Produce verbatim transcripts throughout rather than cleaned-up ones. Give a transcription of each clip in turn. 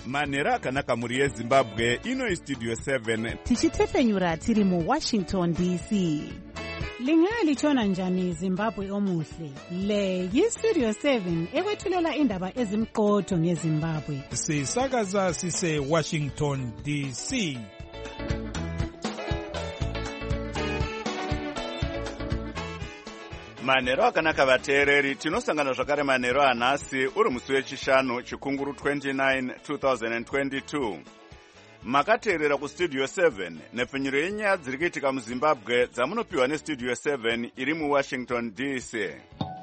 manhero akanaka mhuri yezimbabwe. Ino istudio seven tichitetenyura tiri muwashington D C. Lingalitshona njani Zimbabwe omuhle? Le yistudio seven ekwethulela indaba ezimqotho ngeZimbabwe. Sisakaza sise Washington D C. manhero akanaka vateereri, tinosangana zvakare manhero anhasi uri musi wechishanu chikunguru twenty-nine two thousand twenty-two. Makateerera kustudio seven nepfenyuro yenyaya dziri kuitika muzimbabwe dzamunopiwa nestudio seven iri muwashington D C.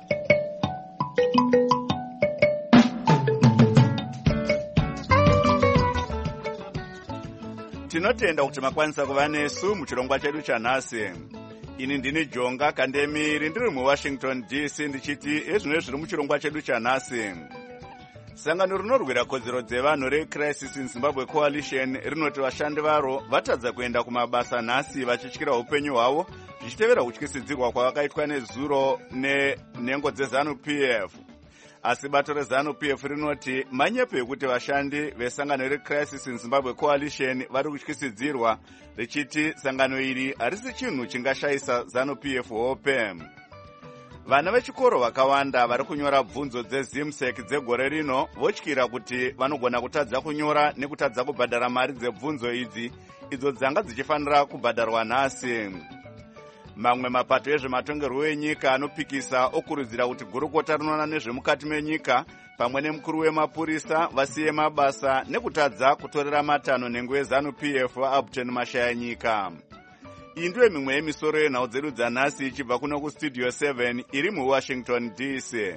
Tinotenda kuti makwanisa kuva nesu muchirongwa chedu chanhasi. Ini ndini Jonga Kandemiri ndiri muwashington D C ndichiti ezvino zviri muchirongwa chedu chanhasi. Sangano rinorwira kodzero dzevanhu reCrisis in Zimbabwe Coalition rinoti vashandi varo vatadza kuenda kumabasa nhasi vachityira upenyu hwavo zvichitevera kutyisidzirwa kwavakaitwa nezuro nenhengo dzeZANU-P F. Asi bato reZANU-P F rinoti manyepo ekuti vashandi vesangano reCrisis in Zimbabwe Coalition vari kutyisidzirwa, richiti sangano iri harisi chinhu chingashayisa ZANU-P F hope. Vana vechikoro vakawanda vari kunyora bvunzo dzezimsec dzegore rino votyira kuti vanogona kutadza kunyora nekutadza kubhadhara mari dzebvunzo idzi idzo dzanga dzichifanira kubhadharwa nhasi. Mamwe mapato ezvematongerwo enyika anopikisa okurudzira kuti gurukota rinoona nezvemukati menyika pamwe nemukuru wemapurisa vasiye mabasa nekutadza kutorera matanho nhengo yeZANU-P F Abton Mashayanyika. Iyi ndiyo mimwe yemisoro yenhau dzedu dzanhasi ichibva kuno kustudio seven iri muwashington D C.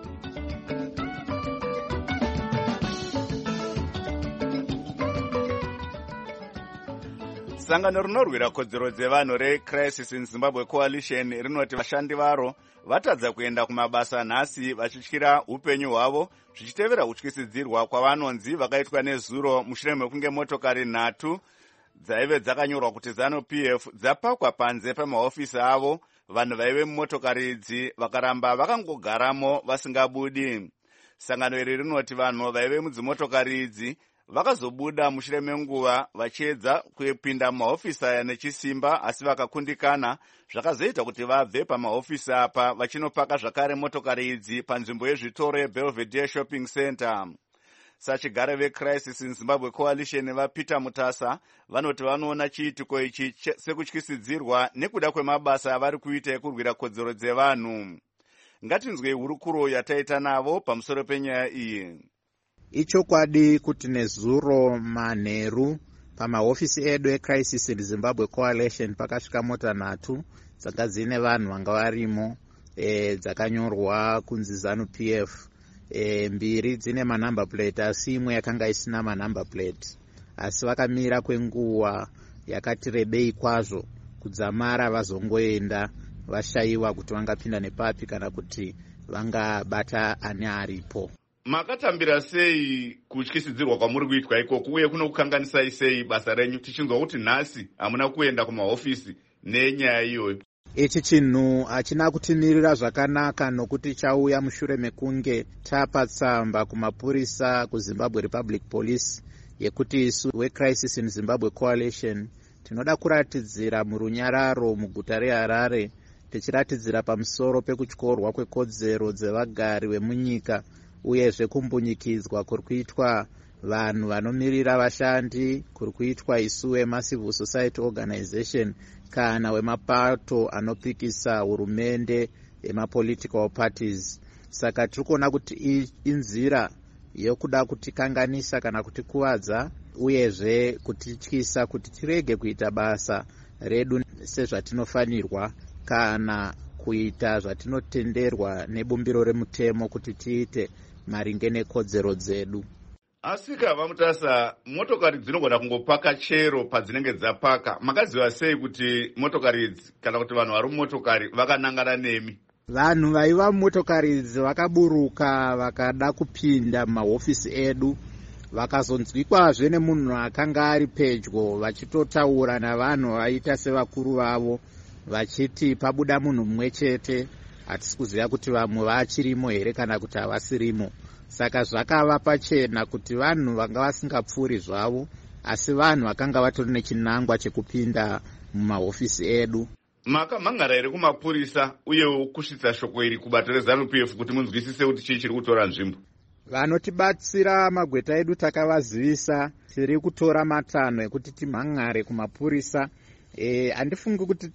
Sangano rinorwira kodzero dzevanhu reCrisis in Zimbabwe Coalition rinoti vashandi varo vatadza kuenda kumabasa nhasi vachityira upenyu hwavo zvichitevera kutyisidzirwa kwavanonzi vakaitwa nezuro mushure mekunge motokari nhatu dzaive dzakanyorwa kuti ZANU-P F dzapakwa panze pemahofisi avo, vanhu vaive mumotokari idzi vakaramba vakangogaramo vasingabudi. Sangano iri rinoti vanhu vaive mudzimotokari idzi vakazobuda mushure menguva vachiedza kupinda mumahofisi aya nechisimba, asi vakakundikana zvakazoita kuti vabve pamahofisi apa vachinopaka zvakare motokari idzi panzvimbo yezvitoro yeBelvedere Shopping Center. Sachigare veCrisis in Zimbabwe Coalition vaPeter Mutasa vanoti vanoona chiitiko ichi sekutyisidzirwa nekuda kwemabasa avari kuita ekurwira kodzero dzevanhu. Ngatinzwe hurukuro yataita navo pamusoro penyaya iyi. Ichokwadi kuti nezuro manheru pamahofisi edu eCrisis in Zimbabwe Coalition pakasvika mota nhatu dzanga dzine vanhu vanga varimo e, dzakanyorwa kunzi ZANU-P F. E, mbiri dzine manumber plate asi imwe yakanga isina manumber plate, asi vakamira kwenguva yakati rebei kwazvo kudzamara vazongoenda vashayiwa kuti vangapinda nepapi kana kuti vangabata ani aripo. Makatambira sei kutyisidzirwa kwamuri kuitwa ikoko uye kuno kukanganisai sei basa renyu tichinzwa kuti nhasi hamuna kuenda kumahofisi nenyaya iyoyo? Ichi chinhu hachina kutimirira zvakanaka nokuti chauya mushure mekunge tapa tsamba kumapurisa kuZimbabwe Republic Police yekuti isu weCrisis in Zimbabwe Coalition tinoda kuratidzira murunyararo muguta reHarare tichiratidzira pamusoro pekutyorwa kwekodzero dzevagari vemunyika uyezve kumbunyikidzwa kuri kuitwa vanhu vanomirira vashandi, kuri kuitwa isu weMassive Society Organization kana wemapato anopikisa hurumende emapolitical parties. Saka tiri kuona kuti inzira yokuda kutikanganisa kana kutikuvadza uyezve kutityisa kuti tirege kuita basa redu sezvatinofanirwa kana kuita zvatinotenderwa nebumbiro remutemo kuti tiite maringe nekodzero dzedu. Asika vamutasa motokari dzinogona kungopaka chero padzinenge dzapaka. Makaziva sei kuti motokari idzi kana kuti vanhu vari mumotokari vakanangana nemi? Vanhu vaiva mumotokari idzi vakaburuka vakada kupinda mumahofisi edu, vakazonzwikwazve nemunhu akanga ari pedyo vachitotaura navanhu vaita sevakuru vavo vachiti pabuda munhu mumwe chete, hatisi kuziva kuti vamwe vachirimo here kana kuti havasirimo. saka zvakava pachena kuti vanhu vanga vasingapfuuri zvavo, asi vanhu vakanga vatori nechinangwa chekupinda mumahofisi edu. Makamhangara here kumapurisa uyewo kusvitsa shoko iri kubato reZANU P F kuti munzwisise kuti chii chiri kutora nzvimbo? Vanotibatsira magweta edu takavazivisa tiri kutora matanho ekuti timhangare kumapurisa. E, handifungi kuti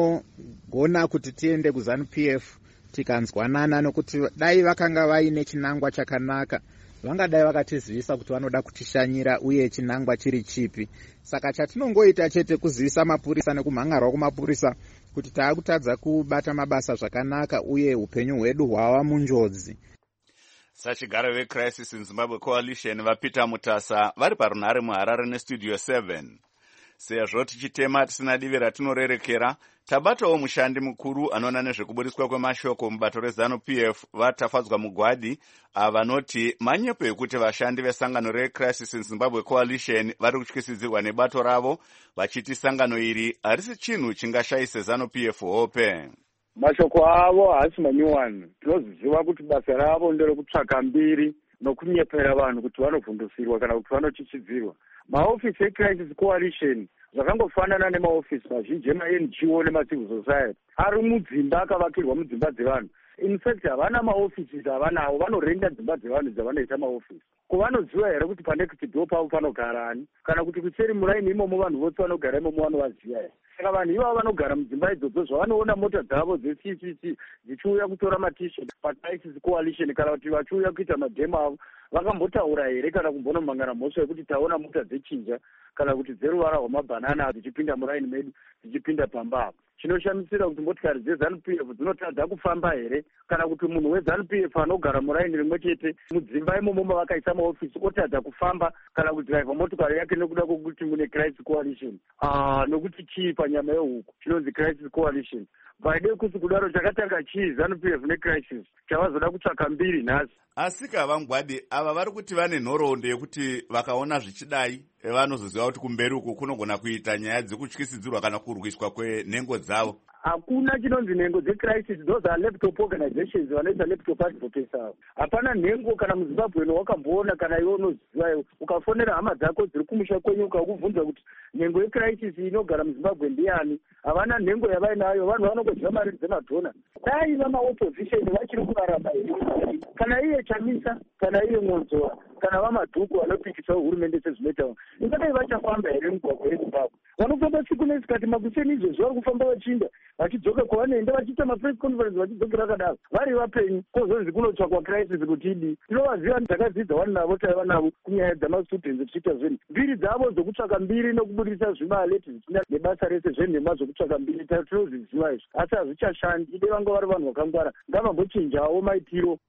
tinogona kuti tiende kuZANU P F tikanzwanana, nokuti dai vakanga vaine chinangwa chakanaka vangadai vakatizivisa kuti vanoda kutishanyira uye chinangwa chiri chipi. Saka chatinongoita chete kuzivisa mapurisa nekumhangarwa kumapurisa kuti taakutadza kubata mabasa zvakanaka uye upenyu hwedu hwava munjodzi. Sachigaro veCrisis in Zimbabwe Coalition vaPeter Mutasa vari parunhare muHarare neStudio seven. Sezvo tichitema tisina divi ratinorerekera, tabatawo mushandi mukuru anoona nezvekuburiswa kwemashoko mubato reZANU P F vatafadzwa mugwadi, vanoti manyepo ekuti vashandi vesangano reCrisis in Zimbabwe Coalition vari kutyisidzirwa nebato ravo, vachiti sangano iri harisi chinhu chingashayise ZANU P F hope. Mashoko avo haasi manyuwani. Tinoziva kuti basa ravo nderekutsvaka mbiri nokunyepera vanhu kuti vanovhundusirwa kana kuti vanochichidzirwa. Maofisi eCrisis Coalition zvakangofanana nemaofisi mazhinji ema-N G O nemacivil society ari mudzimba akavakirwa mudzimba dzevanhu. In fact, havana maofisi avanawo, vanorenda dzimba dzevanhu dzavanoita maofisi. Kuvanoziva here kuti panext door pavo panogara ani, kana kuti kuseri muraini imomo vanhu vose vanogara imomo vanovaziva here. Saka vanhu ivavo vanogara mudzimba idzodzo zvavanoona mota dzavo dze-C C C dzichiuya kutora matishet paCrisis Coalition kana kuti vachiuya kuita madhemo avo, vakambotaura here kana kumbonomhangana mhosva yekuti taona mota dzechinja kana kuti dzeruvara rwamabhanana dzichipinda muraini medu dzichipinda pamba apo. Chinoshamisira kuti motikari dzeZANU P F dzinotadza kufamba here kana kuti munhu weZANU P F anogara muraini rimwe chete mudzimba imomo mavakaisa maofisi otadza kufamba kana kudhiraivha motokari yake nekuda kwokuti mune Crisis Coalition. Ah, nokuti chii panyama yehuku chinonzi Crisis Coalition. Vaide kuti kudaro chakatanga chii ZANU P F neCrisis chavazoda kutsvaka mbiri nhasi. Asika vamugwadi ava vari kuti vane nhoroondo yekuti vakaona zvichidai vanozoziva kuti kumberi uku kunogona kuita nyaya dzekutyisidzirwa kana kurwiswa kwenhengo dzavo. Hakuna chinonzi nhengo dzeCrisis, those are laptop organizations vanoita laptop advocates avo. Hapana nhengo kana muZimbabwe wakamboona kana iwe unoziva ukafonera hama dzako dziri kumusha kwenyu ukakubvunza kuti nhengo yeCrisis inogara muZimbabwe ndiani, havana nhengo yavainayo, vanhu vanongodya mari dzemadhona. Dai vamaopposition vachiri kurarama here, kana iye Chamisa kana iye Mwonzora kana vamadhuku vanopikisa hurumende sezvinoita, ingadai vachafamba here mugwagwa yeZimbabwe? Vanofamba siku nesikati makuseni izvozvo vari kufamba vachinda vachidzoka kwavanoenda vachiita mapress conference vachidzokera kadaro vari vapenyu, kwozonzi kunotsvakwa Crisis kuti idi. Tinovaziva takadzidza vanu navo taiva navo kunyaya dzamastudents tichiita zvinhu. Mbiri dzavo dzokutsvaka mbiri nokubudisa zvimale tichitinda nebasa rese zvenhema zvokutsvaka mbiri tinozviziva izvo, asi hazvichashandi. Ide vanga vari vanhu vakangwara, ngavambochinjawo maitiro.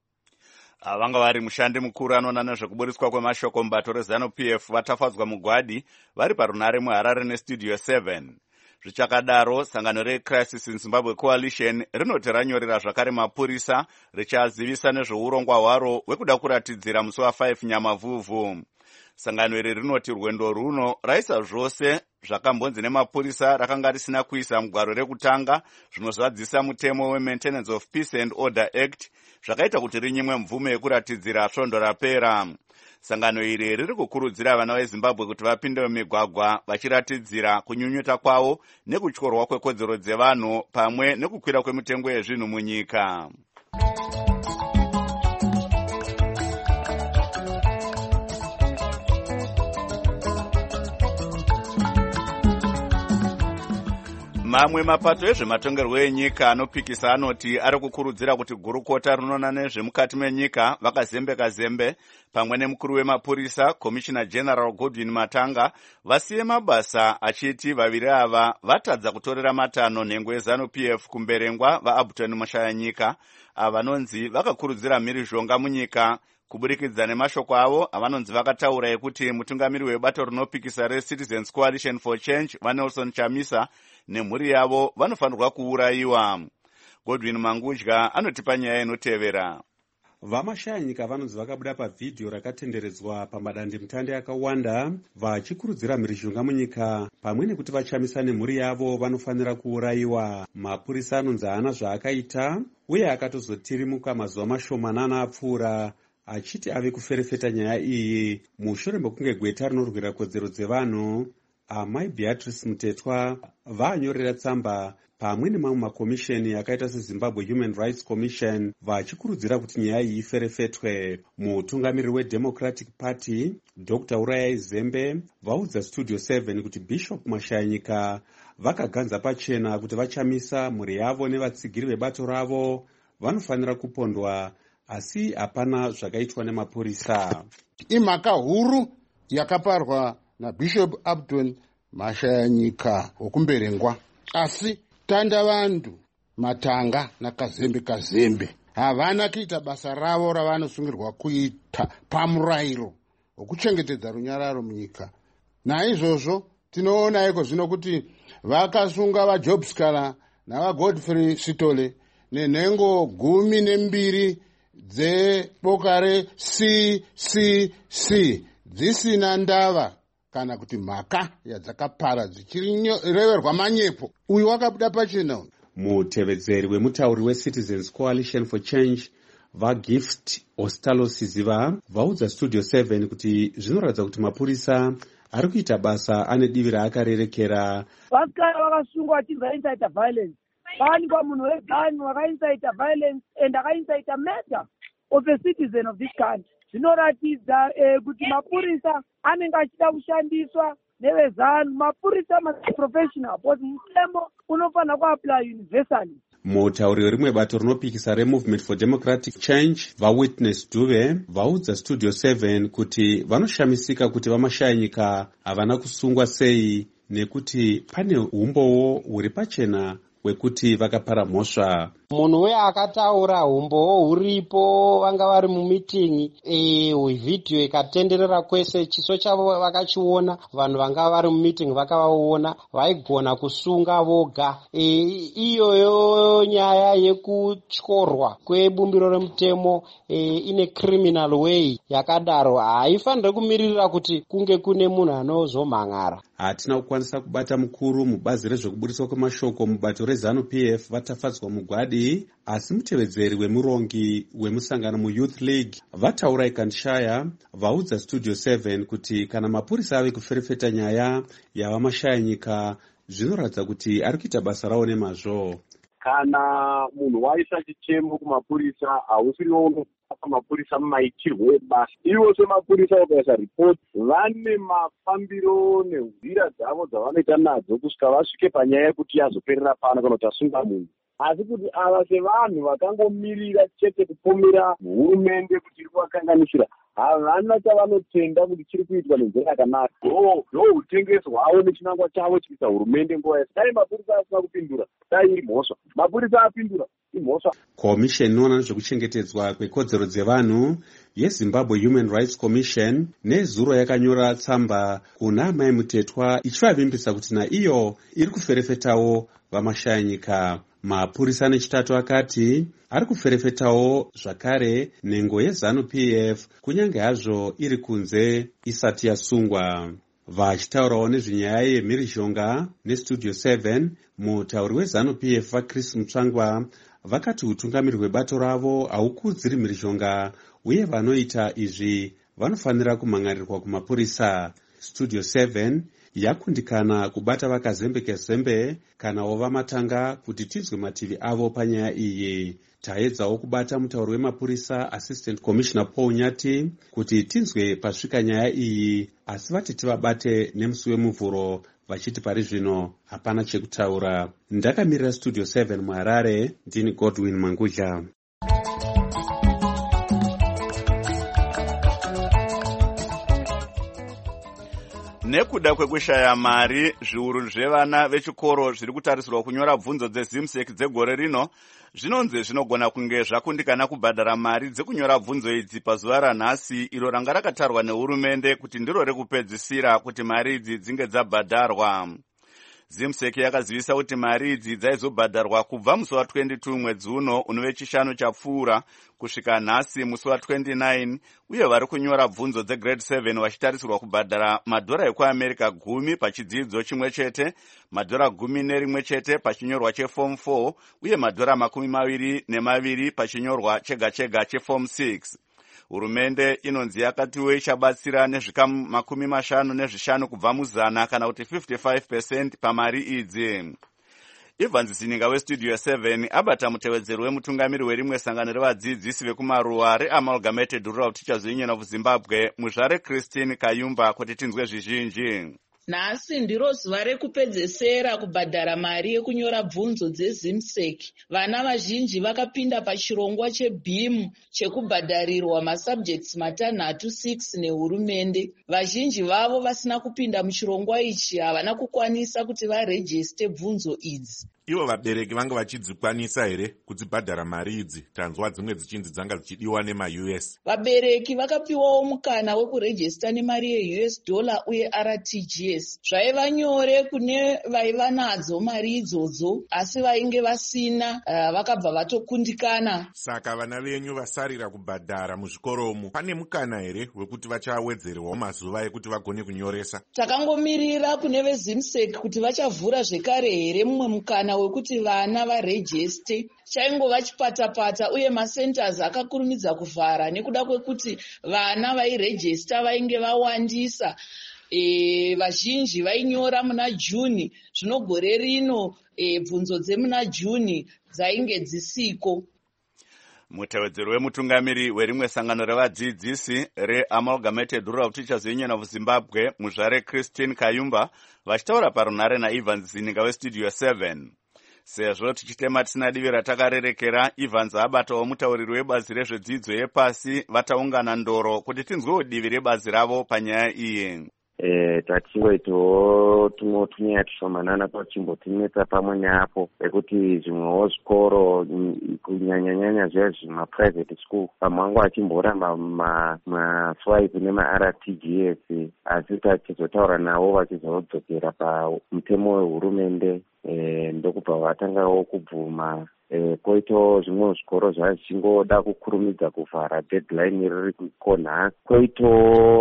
Vanga vari mushandi mukuru anoona nezvekuburiswa kwemashoko mubato reZANU P F vatafadzwa mugwadi vari parunhare muHarare neStudio seven. Zvichakadaro, sangano reCrisis in Zimbabwe Coalition rinoti ranyorera zvakare mapurisa richazivisa nezveurongwa hwaro hwekuda kuratidzira musi wa5 Nyamavhuvhu. Sangano iri rinoti rwendo runo raisa zvose zvakambonzi nemapurisa rakanga risina kuisa mugwaro rekutanga zvinozadzisa mutemo weMaintenance of Peace and Order Act, zvakaita kuti rinyimwe mvume yekuratidzira svondo rapera. Sangano iri riri kukurudzira vana veZimbabwe kuti vapinde mumigwagwa vachiratidzira kunyunyuta kwavo nekutyorwa kwekodzero dzevanhu pamwe nekukwira kwemitengo yezvinhu munyika. Mamwe mapato ezvematongerwo enyika anopikisa anoti ari kukurudzira kuti gurukota rinoona nezvemukati menyika vakazembeka zembe pamwe nemukuru wemapurisa Commissioner General Godwin Matanga vasiye mabasa, achiti vaviri ava vatadza kutorera matanho nhengo yeZANU P F kumberengwa vaAbutoni Mushayanyika avanonzi vakakurudzira mhirizhonga munyika kuburikidza nemashoko avo avanonzi vakataura ekuti mutungamiri webato rinopikisa reCitizens Coalition for Change vaNelson Chamisa nemhuri yavo vanofanirwa kuurayiwa. Godwin Mangudya anotipa nyaya inotevera. Vamashayanyika vanonzi vakabuda pavhidhiyo rakatenderedzwa pamadandemutande akawanda vachikurudzira mhirizhonga munyika pamwe nekuti vaChamisa nemhuri yavo vanofanira kuurayiwa. Mapurisa anonzi haana zvaakaita uye akatozotirimuka mazuva mashomanana apfuura achiti ave kuferefeta nyaya iyi mushure mekunge gweta rinorwira kodzero dzevanhu amai Beatrice Mutetwa vaanyorera tsamba pamwe nemamwe makomisheni akaita seZimbabwe Human Rights Commission vachikurudzira kuti nyaya iyi iferefetwe. Mutungamiriri weDemocratic Party Doctor Urayai Zembe vaudza Studio seven kuti Bishop Mashayanyika vakaganza pachena kuti vachamisa mhuri yavo nevatsigiri vebato ravo vanofanira kupondwa, asi hapana zvakaitwa nemapurisa. Imhaka huru yakaparwa naBishop Abdon Mashayanyika wokumberengwa, asi tanda vantu Matanga naKazembe Kazembe havana kuita basa ravo ravanosungirwa kuita pamurayiro wokuchengetedza runyararo munyika. Naizvozvo tinoona iko zvino kuti vakasunga vaJob Scala navaGodfrey Sitole nenhengo gumi nembiri dzeboka re-C C C dzisina ndava kana kuti mhaka yadzakapara dzichireverwa manyepo. Uyu wakabuda pachena. Mutevedzeri wemutauri weCitizens Coalition for Change vaGift Ostalosiziva vaudza Studio seven kuti zvinoratidza kuti mapurisa ari kuita basa ane divi raakarerekera. Vasikara vakasungwa vachibva incite violence, vaanikwa munhu wegani wakaincite violence and akaincite murder of a citizen of this country. Zvinoratidza eh, kuti mapurisa anenge achida kushandiswa nevezanu. Mapurisa must professional, but mutemo unofanira kuapply universally. Mutauri werimwe bato rinopikisa reMovement for Democratic Change vaWitness Duve vaudza Studio seven kuti vanoshamisika kuti vaMashayanyika havana kusungwa sei, nekuti pane umbowo huri pachena wekuti vakapara mhosva. Munhu we akataura umbowo huripo, vanga vari mumitingi, e video ikatenderera kwese, chiso chavo vakachiona, vanhu vanga vari mumitingi vakavaona, vaigona kusunga voga. E iyoyo nyaya yekutyorwa kwebumbiro remutemo e ine criminal way yakadaro haifanire kumirira kuti kunge kune munhu anozomhangara. Hatina kukwanisa kubata mukuru mubazi rezvekuburiswa kwemashoko mubato reZanu-P F vatafadzwa mugwadi, asi mutevedzeri wemurongi wemusangano muYouth League vataura ikanshaya vaudza Studio seven kuti kana mapurisa ave kuferefeta nyaya yavaMashayanyika zvinoratidza kuti ari kuita basa rawo nemazvo. Kana munhu waisa chichemo kumapurisa hausiriwo unopa mapurisa mumaitirwo ebasa. Ivo semapurisa ukaisa ripoti vane mafambiro nenzira dzavo dzavanoita nadzo kusvika vasvike panyaya yekuti yazoperera pano kana kuti asunga munhu. Asi kuti ava sevanhu vakangomirira chete kupomera hurumende kuti iri kuvakanganisira, havana chavanotenda kuti chiri kuitwa nenzira yakanaka. Ndo utengeso hwavo nechinangwa chavo chiita hurumende nguva yese. Dai mapurisa asina kupindura, dai iri mhosva. Mapurisa apindura, imhosva. Komisheni inoona nezvekuchengetedzwa kwekodzero dzevanhu yeZimbabwe Human Rights Commission nezuro yakanyora tsamba kuna amai Mutetwa ichivavimbisa kuti naiyo iri kuferefetawo vaMashayanyika. Mapurisa nechitatu akati ari kuferefetawo zvakare nhengo yeZanu-P F kunyange hazvo iri kunze isati yasungwa. Vachitaurawo nezvenyaya yemhirizhonga neStudio seven, mutauri weZanu-P F vaChris Mutsvangwa vakati utungamiri hwebato ravo haukudziri mhirizhonga uye vanoita izvi vanofanira kumhangarirwa kumapurisa. Studio seven yakundikana kubata vaKazembe Kazembe kana wavaMatanga kuti tinzwe mativi avo panyaya iyi. Taedzawo kubata mutauri wemapurisa Assistant Commissioner Paul Nyati kuti tinzwe pasvika nyaya iyi, asi vati tivabate nemusi wemuvhuro vachiti pari zvino hapana chekutaura. Ndakamirira Studio seven muHarare, ndini Godwin Mangudya. Nekuda kwekushaya mari, zviuru zvevana vechikoro zviri kutarisirwa kunyora bvunzo dzeZimsek dzegore rino zvinonzi zvinogona kunge zvakundikana kubhadhara mari dzekunyora bvunzo idzi pazuva ranhasi, iro ranga rakatarwa nehurumende kuti ndiro rekupedzisira kuti mari idzi dzinge dzabhadharwa. Zimsek yakazivisa kuti mari idzi dzaizobhadharwa kubva musi wa22 mwedzi uno unove chishanu chapfuura kusvika nhasi musi wa29, uye vari kunyora bvunzo dzegrade seven vachitarisirwa kubhadhara madhora ekuAmerica gumi pachidzidzo chimwe chete, madhora gumi nerimwe chete pachinyorwa cheform four, uye madhora makumi maviri nemaviri pachinyorwa chega chega cheform six. Hurumende inonzi yakatiwe ichabatsira nezvikamu makumi mashanu nezvishanu kubva muzana kana kuti fifty-five percent pamari idzi. Evans Sininga westudio seven abata mutevedzeri wemutungamiri werimwe sangano revadzidzisi vekumaruwa reAmalgamated Rural Teachers Union of Zimbabwe Muzvare Christine Kayumba kuti tinzwe zvizhinji. Nhasi ndiro zuva rekupedzesera kubhadhara mari yekunyora bvunzo dzezimsec. Vana vazhinji vakapinda pachirongwa chebhimu chekubhadharirwa masubjects matanhatu six nehurumende. Vazhinji vavo vasina kupinda muchirongwa ichi havana kukwanisa kuti varejiste bvunzo idzi. Ivo vabereki vanga vachidzikwanisa here kudzibhadhara mari idzi? Tanzwa dzimwe dzichinzi dzanga dzichidiwa nema-U S. Vabereki vakapiwawo mukana wekurejista nemari ye-U S dollar uye R T G S. Zvaiva nyore kune vaiva nadzo mari idzodzo asi vainge vasina uh, vakabva vatokundikana. Saka vana venyu vasarira kubhadhara muzvikoromo, pane mukana here wekuti vachawedzerwawo mazuva ekuti vagone kunyoresa? Takangomirira kune vezimsec kuti vachavhura zvekare here mumwe mukana wekuti vana varejiste. Chaingova chipatapata uye macenters akakurumidza kuvhara nekuda kwekuti vana vairejista vainge vawandisa. E, vazhinji vainyora muna Juni, zvino gore rino e, bvunzo dzemuna Juni dzainge dzisiko. Mutevedzeri wemutungamiri werimwe sangano revadzidzisi reAmalgamated Rural Teachers Union of Zimbabwe Muzvare Christine Kayumba vachitaura parunhare naEvans Sininga westudio seven. Sezvo tichitema tisina divi ratakarerekera, Evans abatawo mutauriri webazi rezvedzidzo yepasi vataungana ndoro kuti tinzwewo divi rebazi ravo panyaya iyi. Eh, tatingoitawo tumwe tunyaya tushomanana twachimbotinetsa pamwe neapo ekuti zvimwewo zvikoro kunyanyanyanya zviya zvemaprivate school pamwe wangu achimboramba maswipe nema-R T G S asi tachizotaura navo vachizodzokera pamutemo wehurumende eh, ndokubva vatangawo kubvuma. Eh, koito zvimwe zvikoro zvazvingoda kukurumidza kuvhara deadline riri kukonha. Koito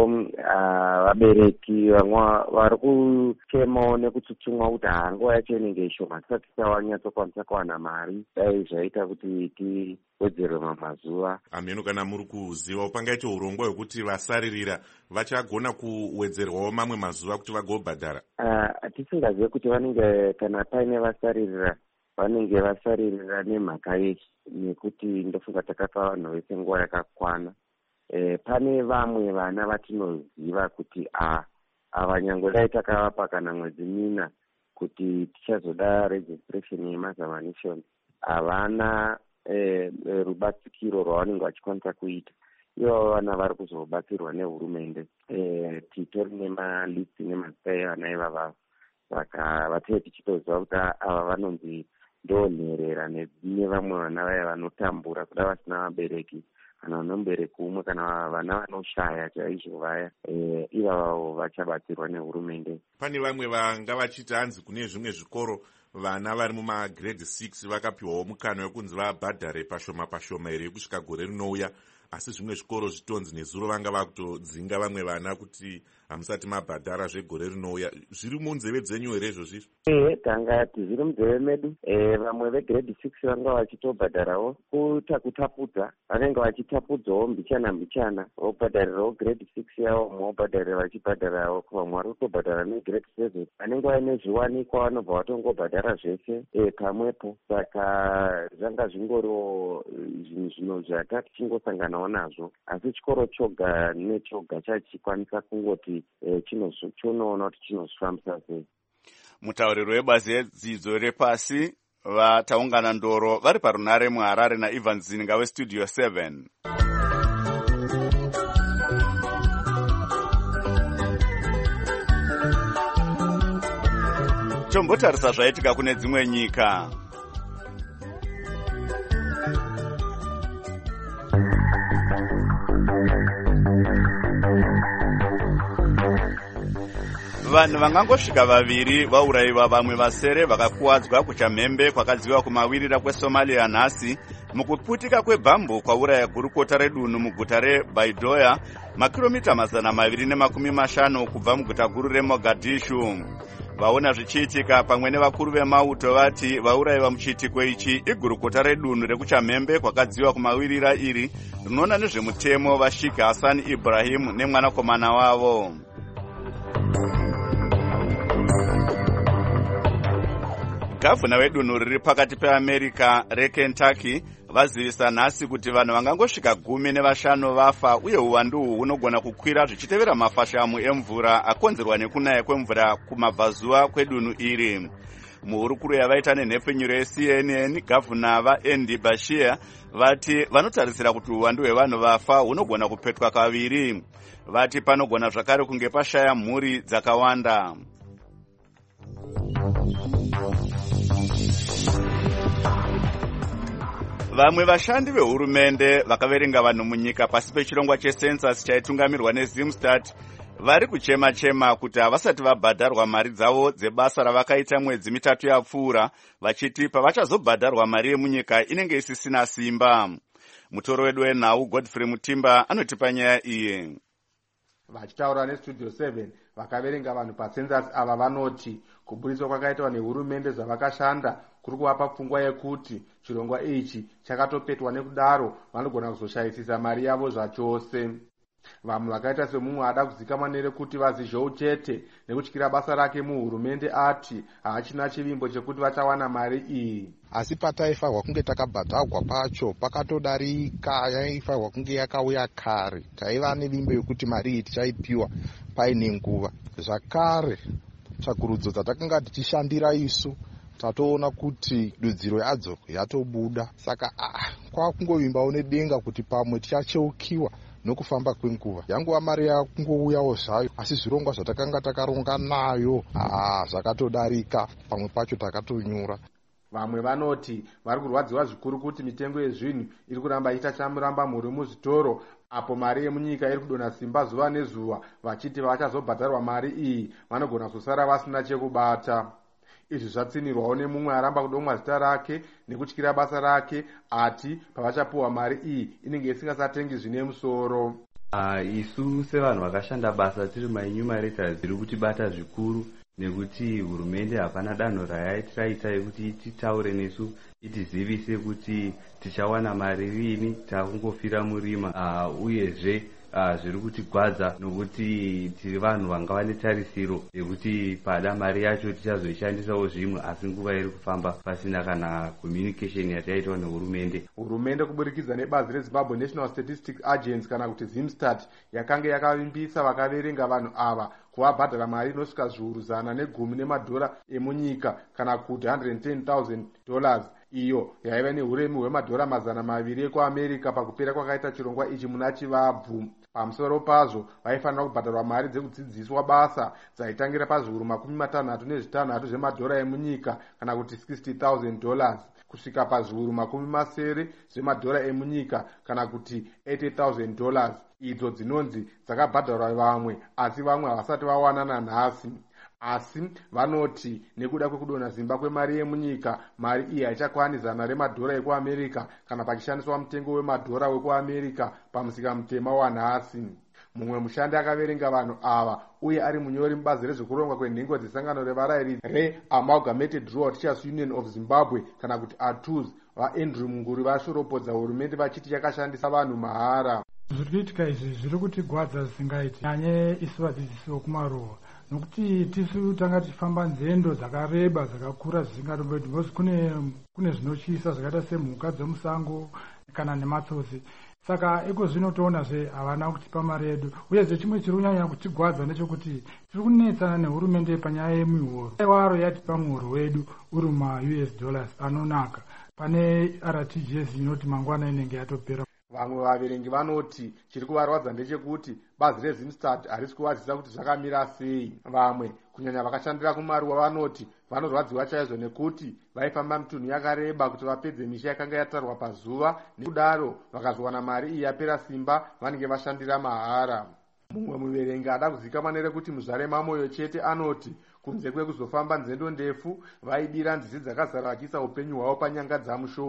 vabereki vamwe vari kuchemawo nekutsutsumwa kuti hanguva yacho inenge ishoma tisati tawanyatsokwanisa kuwana mari, dai zvaita kuti tiwedzerwe mamazuva. Ameno, kana muri kuziva pangaita urongwa hwekuti vasaririra vachagona kuwedzerwawo mamwe mazuva kuti vagobhadhara? Uh, tisingazive kuti vanenge kana paine vasaririra vanenge vasaririra nemhaka yechi, nekuti ndofunga takapa vanhu vese nguva yakakwana. E, pane vamwe vana vatinoziva kuti a ava nyangodai takavapa kana mwedzi mina kuti tichazoda registration yemazamanishoni, havana e, e, rubatsikiro rwavanenge vachikwanisa kuita. Ivo vana vari kuzobatsirwa nehurumende. E, titori nemalisti nemazita evana ivava, saka vatee tichitoziva kuti ava vanonzi ndonherera nevamwe vana vaya vanotambura kuda vasina vabereki kana vanomubereki umwe kana vana vanoshaya chaizvo vaya. E, ivavo vachabatsirwa nehurumende. Pane vamwe vanga vachiti hanzi kune zvimwe zvikoro vana vari mumagrade six vakapiwawo mukana wekunzi vabhadhare pashoma pashoma here kusvika gore rinouya, asi zvimwe zvikoro zvitonzi nezuro vanga vakutodzinga vamwe vana kuti hamusati mabhadhara zvegore rinouya. Zviri munzeve dzenyu here izvozvizvo? Ehe, tangati zviri munzeve medu. E, vamwe vegrade six vanga vachitobhadharawo kuta kutapudza, vanenge vachitapudzawo mbichana mbichana vobhadharirawo grade six yavo, vamwe vobhadharira vachibhadharawo, vamwe vari kutobhadhara negrade seven. Vanenge vaine zviwanikwa vanobva vatongobhadhara zvese e, pamwepo. Saka zvanga zvingoriwo zvinhu zvino zvatati chingosanganawo nazvo, asi chikoro choga nechoga chachikwanisa kungoti e, chinoona kuti chinozvifambisa sei. Mutauriri webazi redzidzo repasi vataungana ndoro vari parunhare muHarare naEvans Sininga westudio seven. Tombotarisa zvaitika kune dzimwe nyika. Vanhu vangangosvika vaviri vaurayiwa, vamwe vasere vakakuwadzwa kuchamhembe kwakadziwa kumawirira kweSomalia nhasi mukuputika kwebhambu kwauraya gurukota redunhu muguta reBaidoa, makiromita mazana maviri nemakumi mashanu kubva muguta guru reMogadishu. vaona zvichiitika pamwe nevakuru vemauto vati vaurayiwa muchiitiko ichi igurukota redunhu rekuchamhembe kwakadziwa kumawirira iri rinoona nezvemutemo vaSheikh Hassan Ibrahim nemwanakomana wavo. Gavhuna wedunhu riri pakati peAmerica reKentucky vazivisa nhasi kuti vanhu vangangosvika gumi nevashanu vafa uye uwandu uhu hunogona kukwira zvichitevera mafashamu emvura akonzerwa nekunaya kwemvura kumabvazuva kwedunhu iri. Muhurukuru yavaita nenhepfenyuro yeC N N, gavhuna vaAndy Beshear vati vanotarisira kuti uwandu hwevanhu vafa hunogona kupetwa kaviri. Vati panogona zvakare kunge pashaya mhuri dzakawanda. Vamwe vashandi vehurumende vakaverenga vanhu munyika pasi pechirongwa checensus chaitungamirwa neZimstat vari kuchema-chema kuti havasati vabhadharwa mari dzavo dzebasa ravakaita mwedzi mitatu yapfuura, vachiti pavachazobhadharwa mari yemunyika inenge isisina simba. Mutoro wedu wenhau Godfrey Mutimba anotipa nyaya iyi. Vachitaura neStudio seven vakaverenga vanhu pacensus ava vanoti kuburiswa kwakaitwa nehurumende zvavakashanda kuri kuvapa pfungwa yekuti chirongwa ichi chakatopetwa nekudaro vanogona kuzoshayisisa mari yavo zvachose. Vamwe vakaita semumwe ada kuzikamwa nerekuti vazizhou chete nekutyira basa rake muhurumende ati haachina chivimbo chekuti vachawana mari iyi. Asi pataifanirwa kunge takabhadharwa pacho pakatodarika, yaifanirwa kunge yakauya kare. Taiva nevimbo yekuti mari iyi tichaipiwa paine nguva. Zvakare tsvakurudzo dzatakanga tichishandira isu tatoona kuti dudziro yadzo yatobuda. Saka ah, kwakungovimbawo nedenga kuti pamwe tichacheukiwa nokufamba kwenguva. Yanguva mari yakungouyawo zvayo, asi zvirongwa zvatakanga takaronga nayo ah, zvakatodarika, pamwe pacho takatonyura. Vamwe vanoti vari kurwadziwa zvikuru kuti mitengo yezvinhu iri kuramba iita chamuramba mhuri muzvitoro, apo mari yemunyika iri kudonha simba zuva nezuva, vachiti vachazobhadharwa mari iyi vanogona kusara vasina chekubata. Izvi zvatsinirwawo nemumwe aramba kudomwa zita rake nekutyira basa rake, ati pavachapuwa mari iyi inenge isingasatengi zvine musoro. Uh, isu sevanhu vakashanda basa tiri mainumerators ziri kutibata zvikuru nekuti hurumende hapana danho rayaitiraita yekuti titaure nesu itizivise kuti tichawana mari rini, takungofira murima. Uh, uyezve Uh, zviri kutigwadza nokuti tiri vanhu vangava netarisiro yekuti pada mari yacho tichazoishandisawo zvimwe, asi nguva iri kufamba pasina kana communication yataitwa nehurumende. Hurumende kuburikidza nebazi reZimbabwe National Statistics Agency kana kuti Zimstat yakanga yakavimbisa vakaverenga vanhu ava kuvabhadhara mari inosvika zviuru zana negumi nemadhora emunyika kana kuti one hundred ten thousand dollars, iyo yaiva neuremi hwemadhora mazana maviri ekuAmerica pakupera kwakaita chirongwa ichi muna Chivabvu. Pamusoro pazvo vaifanira kubhadharwa mari dzekudzidziswa basa dzaitangira pazviuru makumi matanhatu nezvitanhatu zvemadhora emunyika kana kuti sixty thousand dollars kusvika pazviuru makumi masere zvemadhora emunyika kana kuti eighty thousand dollars, idzo dzinonzi dzakabhadharwa vamwe asi vamwe havasati vawanana nhasi. Asi vanoti nekuda kwekudonha simba kwemari yemunyika, mari iyi haichakwana zana remadhora ekuAmerica kana pachishandiswa mutengo wemadhora wekuAmerica pamusika mutema wanhasi. Mumwe mushandi akaverenga vanhu ava uye ari munyori mubazi rezvekurongwa kwenhengo dzesangano revarayiri reAmalgamated Rural Teachers Union of Zimbabwe kana kuti A T U Z, vaAndrew Munguri vashoropodza hurumende vachiti yakashandisa vanhu mahara. Zviri kuitika izvi zviri kutigwadza zvisingaiti nyanye isu vadzidzisi vokumaruwa, nokuti tisu tanga tichifamba nzendo dzakareba dzakakura zvisingatomboiti, because kune kune zvinotyisa zvakaita semhuka dzemusango kana nematsotsi. Saka iko zvino toonazve havana kutipa mari yedu, uyezve chimwe chiri kunyanya kutigwadza ndechekuti tiri kunetsana nehurumende panyaya yemihoro. Waro yatipa muhoro wedu uri muma-U S dollars anonaka pane R T G S inoti mangwana inenge yatopera. Vamwe vaverengi vanoti chiri kuvarwadza ndechekuti bazi reZimstat harisi kuvadzisa kuti zvakamira sei. Vamwe kunyanya vakashandira kumaruwa vanoti vanorwadziwa chaizvo nekuti vaifamba mitunhu yakareba kuti vapedze misha yakanga yatarwa pazuva, nekudaro vakazowana mari iyi yapera simba vanenge vashandira mahara. Mumwe muverengi ada kuzikamwa nerekuti muzvare mamoyo chete anoti kunze kwekuzofamba nzendo ndefu vaibira nzizi dzakazara vachiisa upenyu hwavo panyanga dzamushore.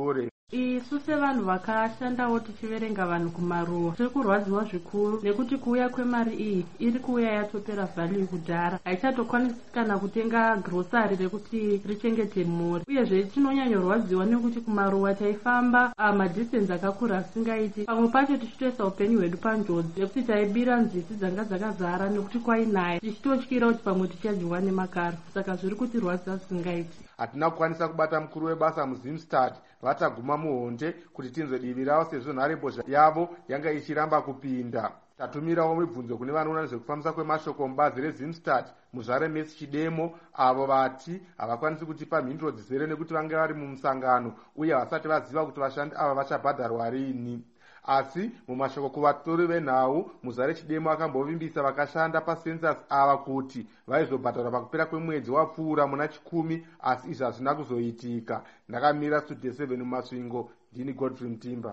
Isu sevanhu vakashandawo tichiverenga vanhu kumaruwa tiri kurwadziwa zvikuru nekuti kuuya kwemari iyi iri kuuya yatopera value kudhara, haichatokwanisi kana kutenga grosari rekuti richengete mhuri. Uyezve tinonyanyorwadziwa nekuti kumaruwa taifamba madistance akakura asingaiti, pamwe pacho tichitoisa upenyu hwedu panjodzi nekuti taibira nzizi dzanga dzakazara nekuti kwainaya, tichitotyira kuti pamwe tichadyiwa nemakaro. Saka zviri kutirwadzisa zvisingaiti. Hatina kukwanisa kubata mukuru webasa muZimstad vataguma muhonde kuti tinzwe divi ravo sezvo nharembozha yavo yanga ichiramba kupinda. Tatumirawo mibvunzo kune vanoona nezvekufambisa kwemashoko mubazi reZimstad muzvare Mesi Chidemo, avo vati havakwanisi kutipa mhinduro dzizere nekuti vange vari mumusangano uye vasati vaziva kuti vashandi ava vachabhadharwa rini. Asi mumashoko kuvatori venhau, Muzare Chidemo akambovimbisa vakashanda pacensus ava kuti vaizobhadharwa pakupera kwemwedzi wapfuura muna chikumi, asi izvi hazvina kuzoitika. Ndakamira Studio seven mumasvingo, ndini Godfrey Mtimba.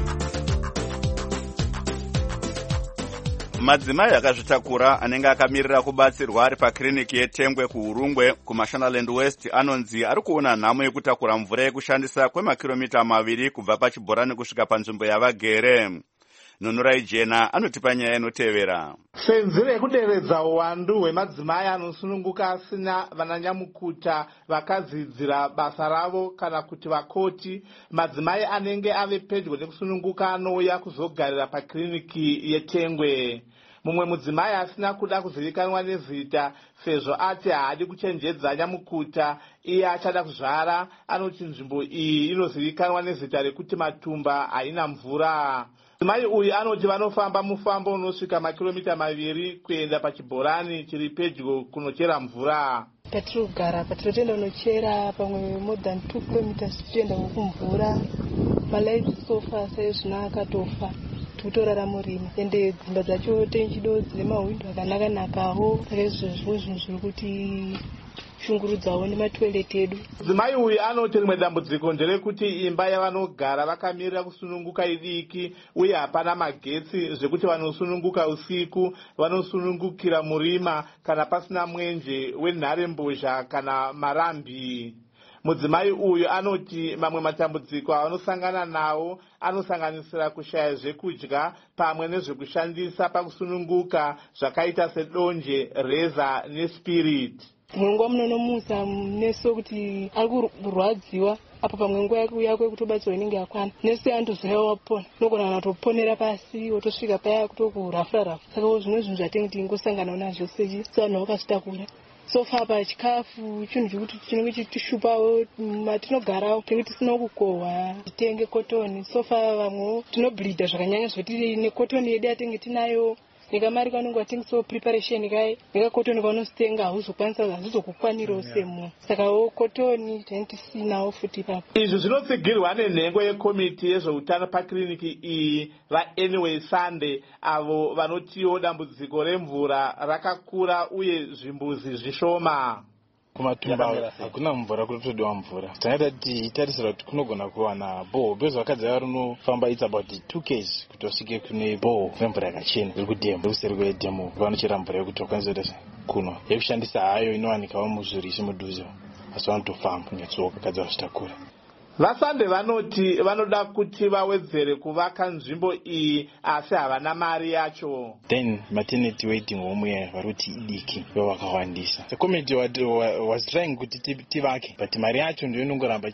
Madzimai akazvitakura anenge akamirira kubatsirwa ari pakiriniki yeTengwe kuUrungwe kuMashonaland West anonzi ari kuona nhamo yekutakura mvura yekushandisa kwemakiromita maviri kubva pachibhorani kusvika panzvimbo yavagere. Nunurai Jena anotipa nyaya inotevera. Senzero yekuderedza uwandu hwemadzimai anosununguka asina vananyamukuta vakadzidzira basa ravo kana kuti vakoti, madzimai anenge ave pedyo nekusununguka anouya kuzogarira pakiriniki yeTengwe. Mumwe mudzimai asina kuda kuzivikanwa nezita sezvo ati haadi kuchenjedza nyamukuta iye achada kuzvara, anoti nzvimbo iyi inozivikanwa nezita rekuti Matumba haina mvura. Mudzimai uyu anoti vanofamba mufambo unosvika makilomita maviri kuenda pachibhorani chiri pedyo kunochera mvura. Patirogara patirotenda unochera pamwe more than two kilometers tichienda kumvura. Malaizi sofa saizvino akatofa titorara murima ende dzimba dzacho tenchido dzine mahwindo akanaka-nakawo. Saka izvo zvimwe zvinhu zviri kuti shungurudzawo nematoileti edu. Mudzimai uyu anoti rimwe dambudziko nderekuti imba yavanogara vakamirira kusununguka idiki uye hapana magetsi zvekuti vanosununguka usiku vanosunungukira murima kana pasina mwenje wenharembozha kana marambi. Mudzimai uyu anoti mamwe matambudziko avanosangana nawo anosanganisira kushaya zvekudya pamwe nezvekushandisa pakusununguka zvakaita sedonje, reza nespirit. Munguva munonomusa nesi wekuti ari kurwadziwa apo pamwe nguva yako yekutobatsirwa inenge yakwana. Nesi andoziva wapona, unogona kutoponera pasi wotosvika paya kutokurafura-rafura. Saka zvimwe zvinhu zvatinenge tingosangana nazvo sevanhu vakazvitakura. Sofa pachikafu chinhu chekuti chinenge chitishupawo matinogarawo tinenge tisina kukohwa titenge kotoni. Sofa vamwewo tinobhilidha zvakanyanya zvekuti nekotoni yedu yatenge tinayo nekamari kaunenge watengesawo preparation kai nekakotoni kaunositenga hauzokwanisa hazvizokukwanirawo semunhu. Sakawo kotoni tinenge tisinawo futi ipapo. Izvi zvinotsigirwa nenhengo yekomiti yezveutano pakiriniki iyi vaAnyway Sunday, avo vanotiwo dambudziko remvura rakakura uye zvimbuzi zvishoma. Kumatumba hakuna mvura, kutotodiwa mvura. Tinoita tichitarisira kuti kunogona kuwana boho bezvo vakadzara runofamba it's about two k's kutosvike kune boho remvura yakachena iri kudhemu kuseri kwedhemu vanochera mvura yekuti wakwanisa kunwa yekushandisa hayo inowanikawo muzvirishi mudhuze, asi vanotofamba netsoka kadzara zvitakura. VaSunday vanoti vanoda kuti vawedzere kuvaka nzvimbo iyi asi havana mari yacho. Then maternity waiting home yayo vari kuti idiki ivo vakawandisa. The committee was trying kuti tivake but mari yacho ndiyo inongoramba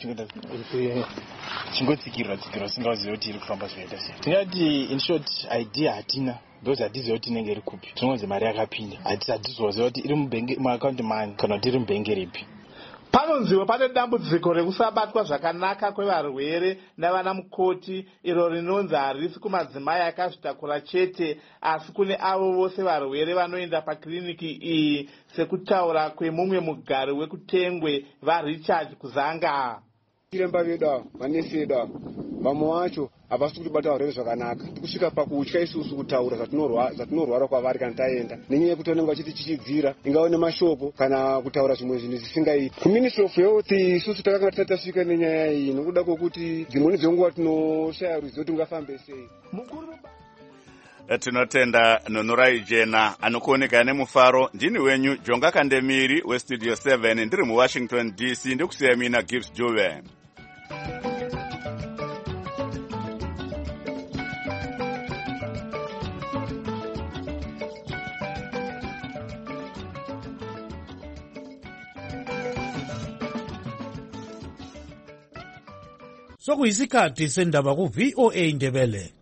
chingotsikirwa tsikirwa singazivi kuti iri kufamba zvakaita sei. Tingati in short idea hatina because hatiziva kuti inenge iri kupi, tinongozi mari yakapinda hatizoziva kuti iri muakaunti mani kana kuti iri mubhengi ripi. Panonziwa pane dambudziko rekusabatwa zvakanaka kwevarwere navana mukoti, iro rinonzi harisi kumadzimai akazvitakura chete asi kune avo vose varwere vanoenda pakiriniki iyi, sekutaura kwemumwe mugari wekuTengwe vaRichard Kuzanga. Chiremba vedu ava, manesi vedu ava, vamwe vacho havasi kutibata varwere zvakanaka. Tikusvika pakutya isusu kutaura zvatinorwara kwavari kana taenda, nenyaya yekuti vanenge vachiti chichidzira ingava nemashoko kana kutaura zvimwe zvinhu zvisingaiti. Kuministry of Health isusu takanga tisati tasvika nenyaya iyi nokuda kwokuti dzimweni dzenguva tinoshaya ruzivo kuti ungafambe sei. Tinotenda Nunurai Jena anokuoneka nemufaro. Ndini wenyu Jonga Kandemiri weStudio seven ndiri muWashington D C, ndikusiya mina Gibbs Juve. sokuyisikhathi sendaba ku-V O A Ndebele.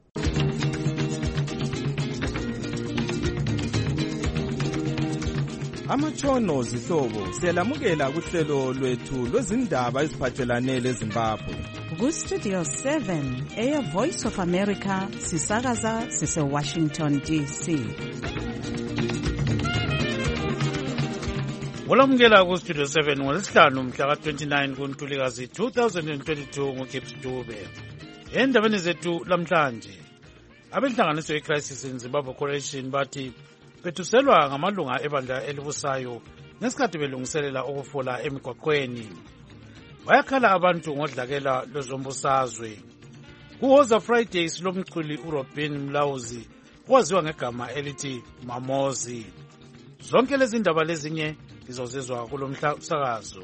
Amatshono zihlobo siyalamukela kuhlelo lwethu lwezindaba eziphathelane leZimbabwe. Ku-Studio seven, Air Voice of America, sisakaza sise-Washington D C. Olamukela ku-Studio seven ngolesihlanu mhla ka-twenty-nine kuNtulikazi two thousand twenty-two nguGibbs Dube. Endabeni zethu lamhlanje, abenhlanganiso ye-Crisis in Zimbabwe Coalition bathi bethuselwa ngamalunga ebandla elibusayo ngesikhathi belungiselela ukufola emigwaqweni. Bayakhala abantu ngodlakela lwezombusazwe. Kuwoza Fridays lomculi uRobin Mlauzi owaziwa ngegama elithi Mamozi. Zonke lezi ndaba lezinye izozizwa kulomsakazo.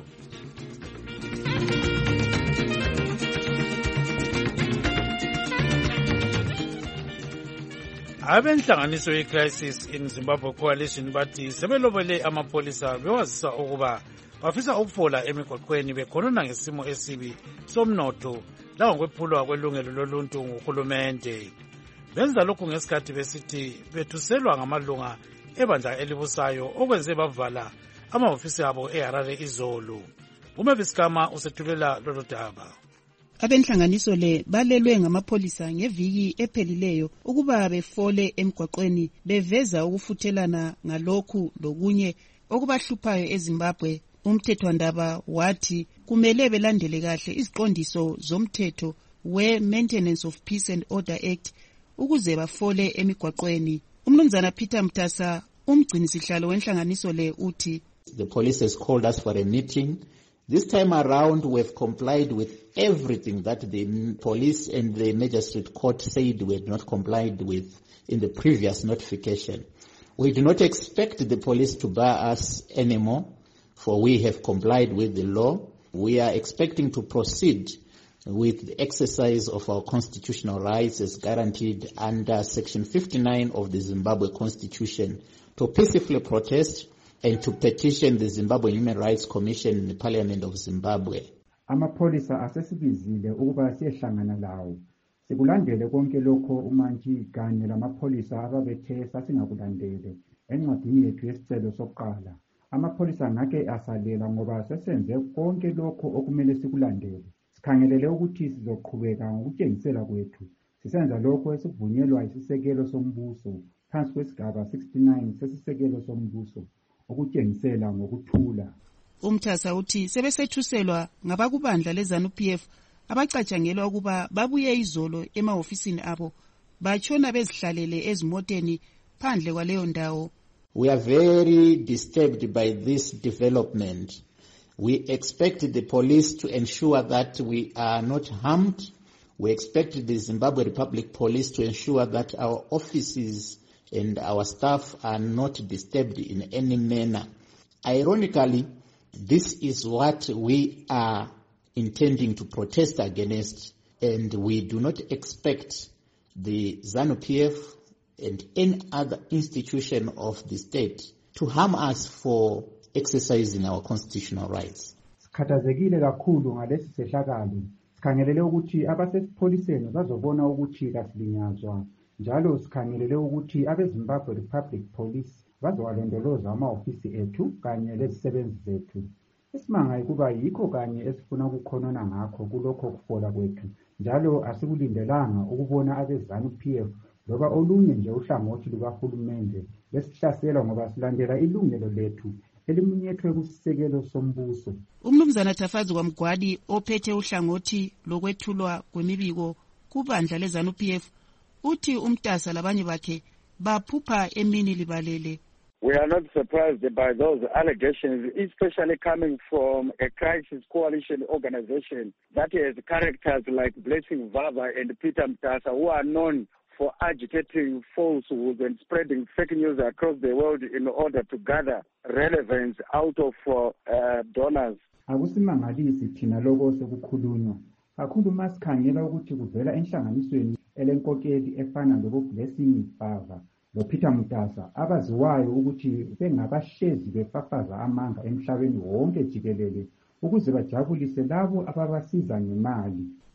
Abenhlanganiso ye-Crisis in Zimbabwe Coalition bathi sebelobele amapolisa bewazisa ukuba bafisa ukufola emigwaqweni bekhonona ngesimo esibi somnotho langokwephulwa kwelungelo loluntu nguhulumende. Benza lokhu ngesikhathi besithi bethuselwa ngamalunga ebandla elibusayo okwenze bavala amahofisi abo eHarare izolo. Umeviskama usethulela lolu daba. Abenhlanganiso le balelwe ngamapholisa ngeviki ephelileyo ukuba befole emgwaqweni beveza ukufuthelana ngalokhu lokunye okubahluphayo eZimbabwe. Umthethwandaba wathi kumele belandele kahle iziqondiso zomthetho we-Maintenance of Peace and Order Act ukuze bafole emigwaqweni. Umnumzana Peter Mtasa, umgcinisihlalo wenhlanganiso le, uthi the police has called us for a meeting. This time around, we've complied with everything that the police and the magistrate court said we had not complied with in the previous notification. We do not expect the police to bar us anymore, for we have complied with the law. We are expecting to proceed with the exercise of our constitutional rights as guaranteed under Section fifty-nine of the Zimbabwe Constitution to peacefully protest and to petition the Zimbabwe Human Rights Commission in the Parliament of Zimbabwe. Amapolisa asesibizile ukuba siyehlangana lawo. Sikulandele konke lokho uMantshi kanye lamapolisa ababethe sasingakulandele encwadini yethu yesicelo sokuqala. Amapolisa ngake asalela ngoba sesenze konke lokho okumele sikulandele. Sikhangelele ukuthi sizoqhubeka ngokutshengisela kwethu. Sisenza lokho esivunyelwa isisekelo sombuso phansi kwesigaba sixty-nine sesisekelo sombuso. Ukutshengisela ngokuthula. Umthasa uthi sebesethuselwa ngabakubandla leZANU-P F abacatshangelwa ukuba babuye izolo emahofisini abo batshona bezihlalele ezimoteni phandle kwaleyo ndawo. We are very disturbed by this development. We expect the police to ensure that we are not harmed. We expect the Zimbabwe Republic Police to ensure that our offices and our staff are not disturbed in any manner. Ironically, this is what we are intending to protest against, and we do not expect the ZANU-P F and any other institution of the state to harm us for exercising our constitutional rights. Sikhathazekile kakhulu ngalesi sehlakalo. Sikhangelele ukuthi abasesipholiseni bazobona ukuthi kasilinyazwa. Njalo sikhangelele ukuthi abeZimbabwe Republic Police bazowalondoloza amahofisi ethu kanye lezisebenzi zethu. Isimanga ukuba yikho kanye esifuna ukukhonona ngakho kulokho kufola kwethu. Njalo asikulindelanga ukubona abeZANU-P F loba olunye nje uhlangothi lukahulumende lesihlasela ngoba silandela ilungelo lethu elimunyethwe kusisekelo sombuso. Umnumzana Tafazi kwaMgwadi ophethe uhlangothi lokwethulwa kwemibiko kubandla leZANU-P F uthi umtasa labanye bakhe baphupha emini libalele. We are not surprised by those allegations, especially coming from a crisis coalition organization that has characters like Blessing Vava and Peter Mtasa, who are known for agitating falsehoods and spreading fake news across the world in order to gather relevance out of uh, donors. Akusimangalisi thina lokho sekukhulunywa. Kakhulu masikhangela ukuthi kuvela enhlanganisweni elenkokeli efana loBlessing Vava loPeter Mtasa abaziwayo ukuthi bengabahlezi befafaza amanga emhlabeni wonke jikelele ukuze bajabulise labo ababasiza ngemali.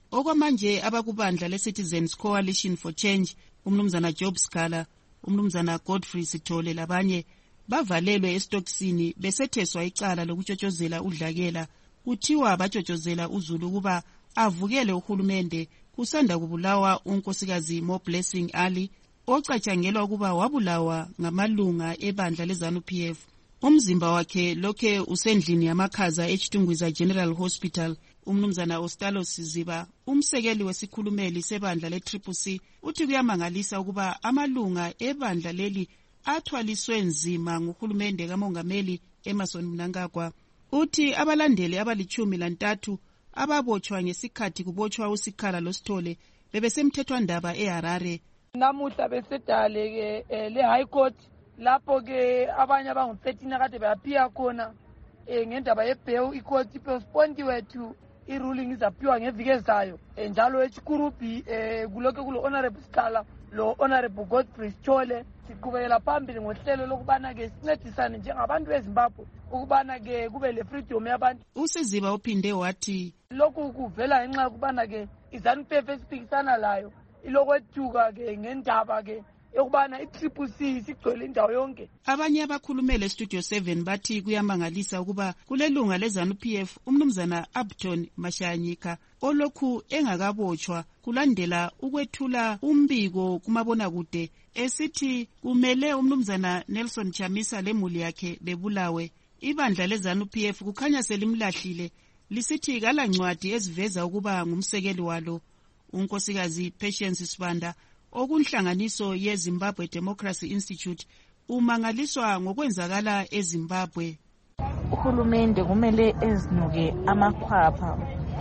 Okwamanje abakubandla le-Citizens Coalition for Change, umnumzana Job Scala, umnumzana Godfrey Sithole labanye bavalelwe esitokisini besetheswa icala lokutshotshozela udlakela. Kuthiwa batshotshozela uZulu ukuba avukele uhulumende kusanda kubulawa unkosikazi Mo Blessing Ali ocatshangelwa ukuba wabulawa ngamalunga ebandla leZANU P F. Umzimba wakhe lokhe usendlini yamakhaza eChitungwiza General Hospital. Umnumzana Ostalo Siziba, umsekeli wesikhulumeli sebandla le-Triple C, uthi kuyamangalisa ukuba amalunga ebandla leli athwaliswe nzima nguhulumende kamongameli Emmerson Mnangagwa. Uthi abalandeli abalichumi lantathu ababotshwa ngesikhathi kubotshwa uSikhala loSithole bebesemthethwandaba eHarare. Namuhla besedale ke le High Court lapho ke abanye abangu thirteen akade bayaphiya khona ngendaba yebail icourt postponed to iruling izaphiwa ngeviki ezayo njalo eChikurubi kulokho kulo honorable Sikhala lo honorable Godfrey Sithole siqhubekela phambili ngohlelo lokubana ke sincedisane njengabantu beZimbabwe ukubana ke kube le freedom yabantu. uSiziba uphinde wathi lokhu kuvela ngenxa yokubana ke iZANU P F esiphikisana layo ilokwethuka ke ngendaba ke yokubana i-Triple C sigcwele indawo yonke. Abanye abakhulumele Studio seven bathi kuyamangalisa ukuba kulelunga leZANU P F umnumzana Upton Mashanyika olokhu engakabotshwa kulandela ukwethula umbiko kumabona kude esithi kumele umnumzana Nelson Chamisa lemuli yakhe bebulawe. Ibandla leZANU P F kukhanya selimlahlile lisithi kala ncwadi eziveza ukuba ngumsekeli walo. Unkosikazi Patience Sibanda okunhlanganiso yeZimbabwe Democracy Institute umangaliswa ngokwenzakala eZimbabwe. Uhulumende kumele ezinuke amakhwapha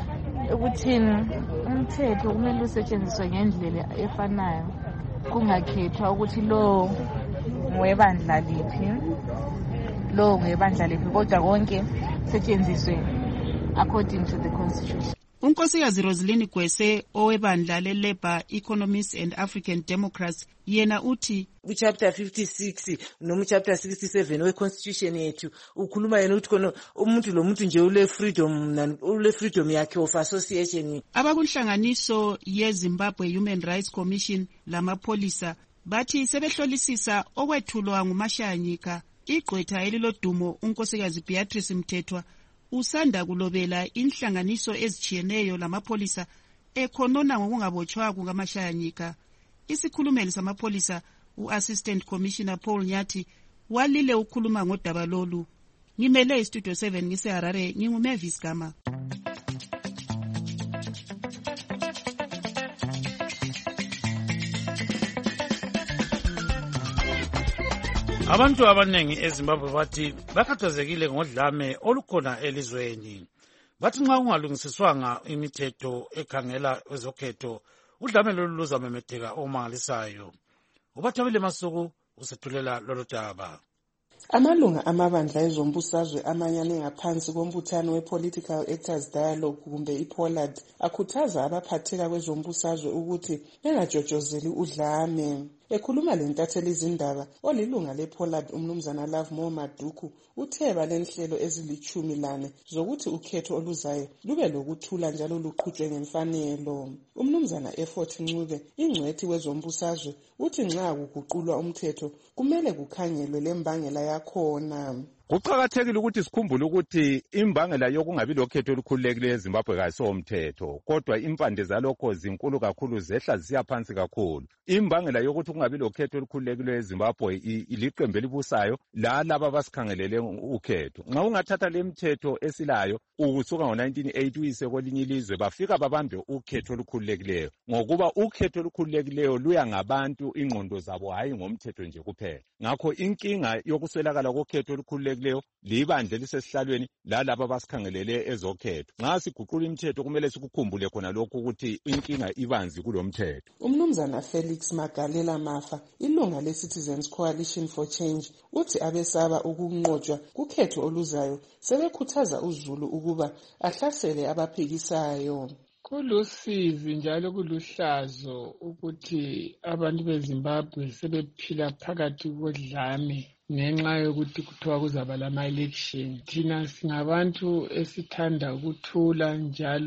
ukuthini umthetho kumele usetshenziswe ngendlela efanayo kungakhethwa ukuthi lo ngwebandla liphi lo ngwebandla liphi kodwa konke setshenziswe according to the constitution. Unkosikazi Rosaline Gwese owebandla le-Labour Economists and African Democrats yena uthi chapter fifty-six noma chapter sixty-seven we-constitution yethu ukhuluma yena ukuthi khona umuntu lo muntu nje ule freedom ule freedom yakhe of association. Abakunhlanganiso ye-Zimbabwe Human Rights Commission lamapholisa bathi sebehlolisisa okwethulwa nguMashanyika igqwetha elilodumo unkosikazi Beatrice Mthethwa usanda kulobela inhlanganiso ezitshiyeneyo lamapholisa ekhonona ngokungabotshwa kukaMashanyika. Isikhulumeli samapholisa u-Assistant Commissioner Paul Nyathi walile ukhuluma ngodaba lolu. Ngimele iStudio seven ngiseHarare nginguMavis Gama. Abantu abanengi eZimbabwe bathi bakhathazekile ngodlame olukhona elizweni. Bathi nxa kungalungisiswanga imithetho ekhangela ezokhetho udlame lolu luzamemetheka omangalisayo. Ubathabile Masuku usethulela lolu daba. Amalunga amabandla ezombusazwe amanyane ngaphansi kombuthano we-Political Actors Dialogue kumbe i-POLAD akhuthaza abaphatheka kwezombusazwe ukuthi bengajojozeli udlame. Ekhuluma lentatheli izindaba olilunga le-POLAD umnumzana Love Mo Maduku utheba lenhlelo ezilichumi lane zokuthi ukhetho oluzayo lube lokuthula njalo luqhutshwe ngemfanelo. Umnumzana Effort Ncube ingcwethi wezombusazwe uthi nxa kuguqulwa umthetho kumele kukhangelwe lembangela yakhona. Kuqakathekile ukuthi sikhumbule ukuthi imbangela yokungabi lokhetho olukhululekileyo eZimbabwe kayisomthetho, kodwa impande zalokho zinkulu kakhulu zehla zisiya phansi kakhulu. Imbangela yokuthi kungabi lokhetho olukhululekileyo eZimbabwe iliqembu elibusayo lalabo abasikhangelele ukhetho. Nxa ungathatha le mithetho esilayo ukusuka ngo nineteen eighty uyise kwelinye ilizwe bafika babambe ukhetho olukhululekileyo ngokuba ukhetho olukhululekileyo luya ngabantu ingqondo zabo hayi ngomthetho nje kuphela. Ngakho inkinga yokuswelakala kokhetho olukhululekileyo leo libandle lisesihlalweni lalabo abasikhangelele ezokhetho. Nxa siguqula imithetho kumele sikukhumbule khona lokho ukuthi inkinga ibanzi kulomthetho. Umnumzana Felix Magalela Mafa ilunga le-Citizens Coalition for Change uthi abesaba ukunqotshwa kukhetho oluzayo sebekhuthaza uZulu ukuba ahlasele abaphikisayo. Kulusizi njalo kuluhlazo ukuthi abantu beZimbabwe sebephila phakathi kodlame ngenxa yokuthi kuthiwa kuzaba lama election. Thina singabantu esithanda ukuthula njalo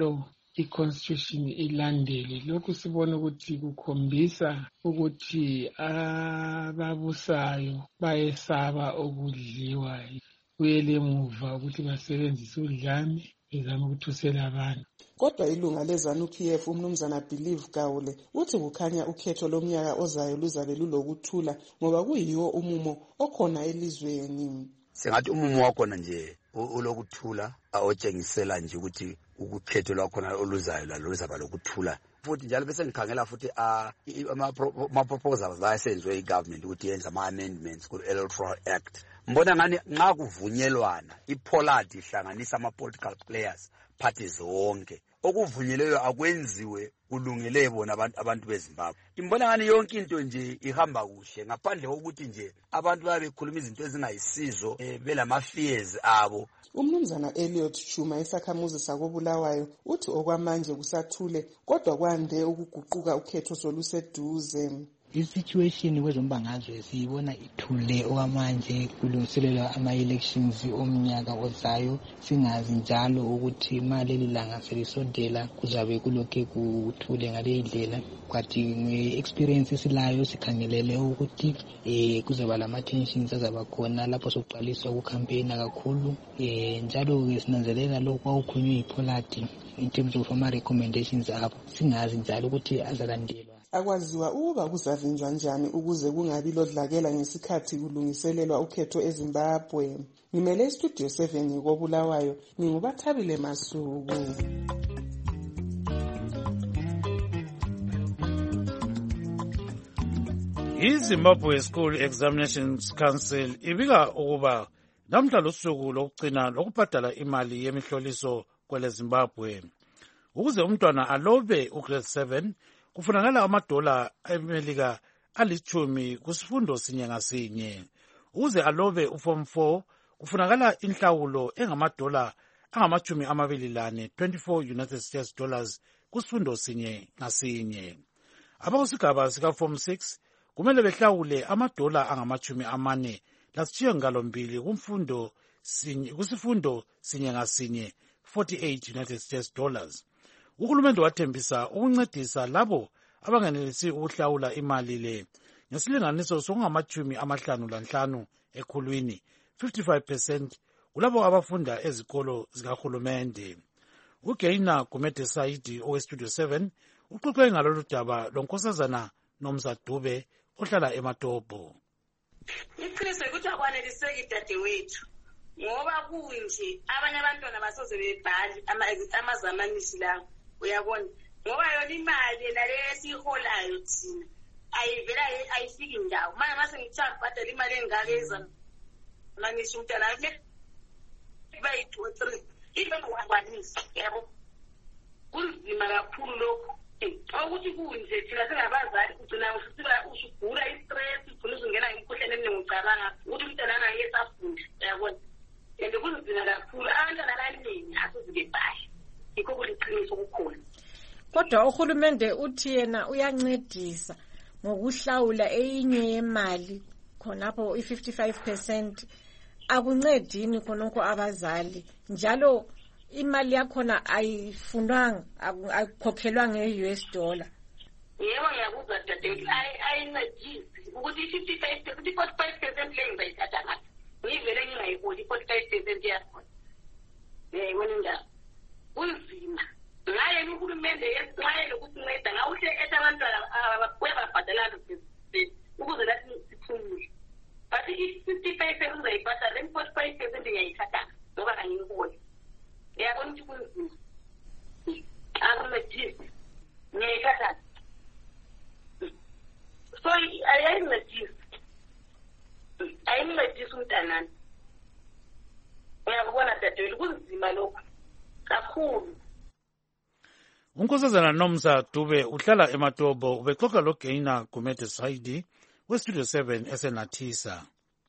i-constitution ilandele. Lokhu sibona ukuthi kukhombisa ukuthi ababusayo bayesaba ukudliwa, kuyele emuva ukuthi basebenzise udlame bezama ukuthusela abantu. Kodwa ilunga leZANU-P F umnumzana Believe Gawule uthi kukhanya ukhetho lomnyaka ozayo luzabe lulokuthula ngoba kuyiwo umumo okhona elizweni. Sengathi umumo wakhona nje ulokuthula otshengisela nje ukuthi ukukhetho lwakhona oluzayo lalo luzaba lokuthula. Futhi njalo bese ngikhangela futhi ama proposals ayenziwe igovernment ukuthi yenze ama amendments ku Electoral Act. Mbona ngani nxa kuvunyelwana iPollard ihlanganisa ama political players parties zonke. Okuvunyeleyo akwenziwe kulungele bona abantu abantu beZimbabwe. Imbona ngani yonke into nje ihamba kuhle ngaphandle kokuthi nje abantu babe bekhuluma izinto ezingayisizo belama fears abo. Umnumzana Elliot Chuma isakhamuzi sakobulawayo uthi okwamanje kusathule kodwa kwande ukuguquka ukhetho soluseduze. I-situation kwezombangazwe siyibona ithule okwamanje kulungiselelwa ama-elections omnyaka ozayo, singazi njalo ukuthi imali elilanga selisondela kuzabe kulokhe kuthule ngale ndlela. Kwathi nge-experience esilayo sikhangelele ukuthi eh kuzoba lama-tensions azaba khona lapho sokuqaliswa ukukhampeyina kakhulu, eh njalo sinanzelela lokho kwakukhulunywa yiPollard in terms of ama-recommendations abo, singazi njalo ukuthi azalandelwa. Akwaziwa ukuba kuzavinjwa njani ukuze kungabi lodlakela ngesikhathi kulungiselelwa ukhetho eZimbabwe. Ngimele Studio seven ngobulawayo, ngingubathabile Masuku. iZimbabwe School Examinations Council ibika ukuba namhla lusuku lokugcina lokubhadala imali yemihloliso kwele Zimbabwe. Ukuze umntwana alobe ugrade seven kufunakala amadola eMelika alithumi kusifundo sinye ngasinye. Ukuze alobe uform four kufunakala inhlawulo engamadola angamachumi amabili lane twenty-four United States dollars kusifundo sinye ngasinye. Abakusigaba sika form six kumele behlawule amadola angamachumi amane lasishiyagalombili kumfundo sinye kusifundo sinye ngasinye forty-eight United States dollars. Uhulumende wathembisa ukuncedisa labo abangenelisi ukuhlawula imali le ngesilinganiso sokungamachumi amahlanu lanhlanu ekhulwini fifty-five percent kulabo abafunda ezikolo zikahulumende. uGaina Gumede Saidi oweStudio seven uxoxe ngalolu daba lonkosazana Nomsa Dube ohlala eMatobo. Iqiniso ukuthi akwaneliseki dadewethu ngoba kunje abanye abantwana basoze bebhali amazamanisi lawo. Uyabona ngoba yona imali nale esiholayo thina ayivela ayifiki ndawo manje mase ngithanda bhadala imali engaka ezamanisi umntana ake bayi two three ibe ngokwanisa yabo kunzima kakhulu lokho ukuthi kunje thina singabazali ugcina usifika ushugula istress ugcina uzungena imikhuhlane eminingi ucabanga ukuthi umntana angeke afunde yabona and kunzima kakhulu abantwana abaningi asizike bhayi ikho kuliqiniso kukhona. Kodwa uhulumende uthi yena uyancedisa ngokuhlawula eyinye yemali khonapho i-fifty-five percent akuncedini khonokho abazali njalo imali yakhona ayifundwanga ayikhokhelwa nge-U S dollar. Yebo ngiyakuzwa dadewethu ayincedisi ukuthi i-fifty-five percent i-forty-five percent le ngizayithatha ngaphi ngivele ngingayiboni i-forty-five percent yakhona yayibona indaba kunzima ngaye uhulumende yesixwayele ukusinceda ngawuhle ethi abantwana ababhadalana ukuze lathi siphumule but i-fifty-five percent uzayibhadala i-forty-five percent ngiyayithatha ngoba angiyiboni ngiyabona ukuthi kunzima akuncedisi ngiyayithatha so ayincedisi ayincedisi umntanami uyakubona dadewethu kunzima lokho kakhulu. Unkosazana Nomsa Dube uhlala eMatobo ubexoxa loGaina Gumede Saidi weStudio seven eseNathisa.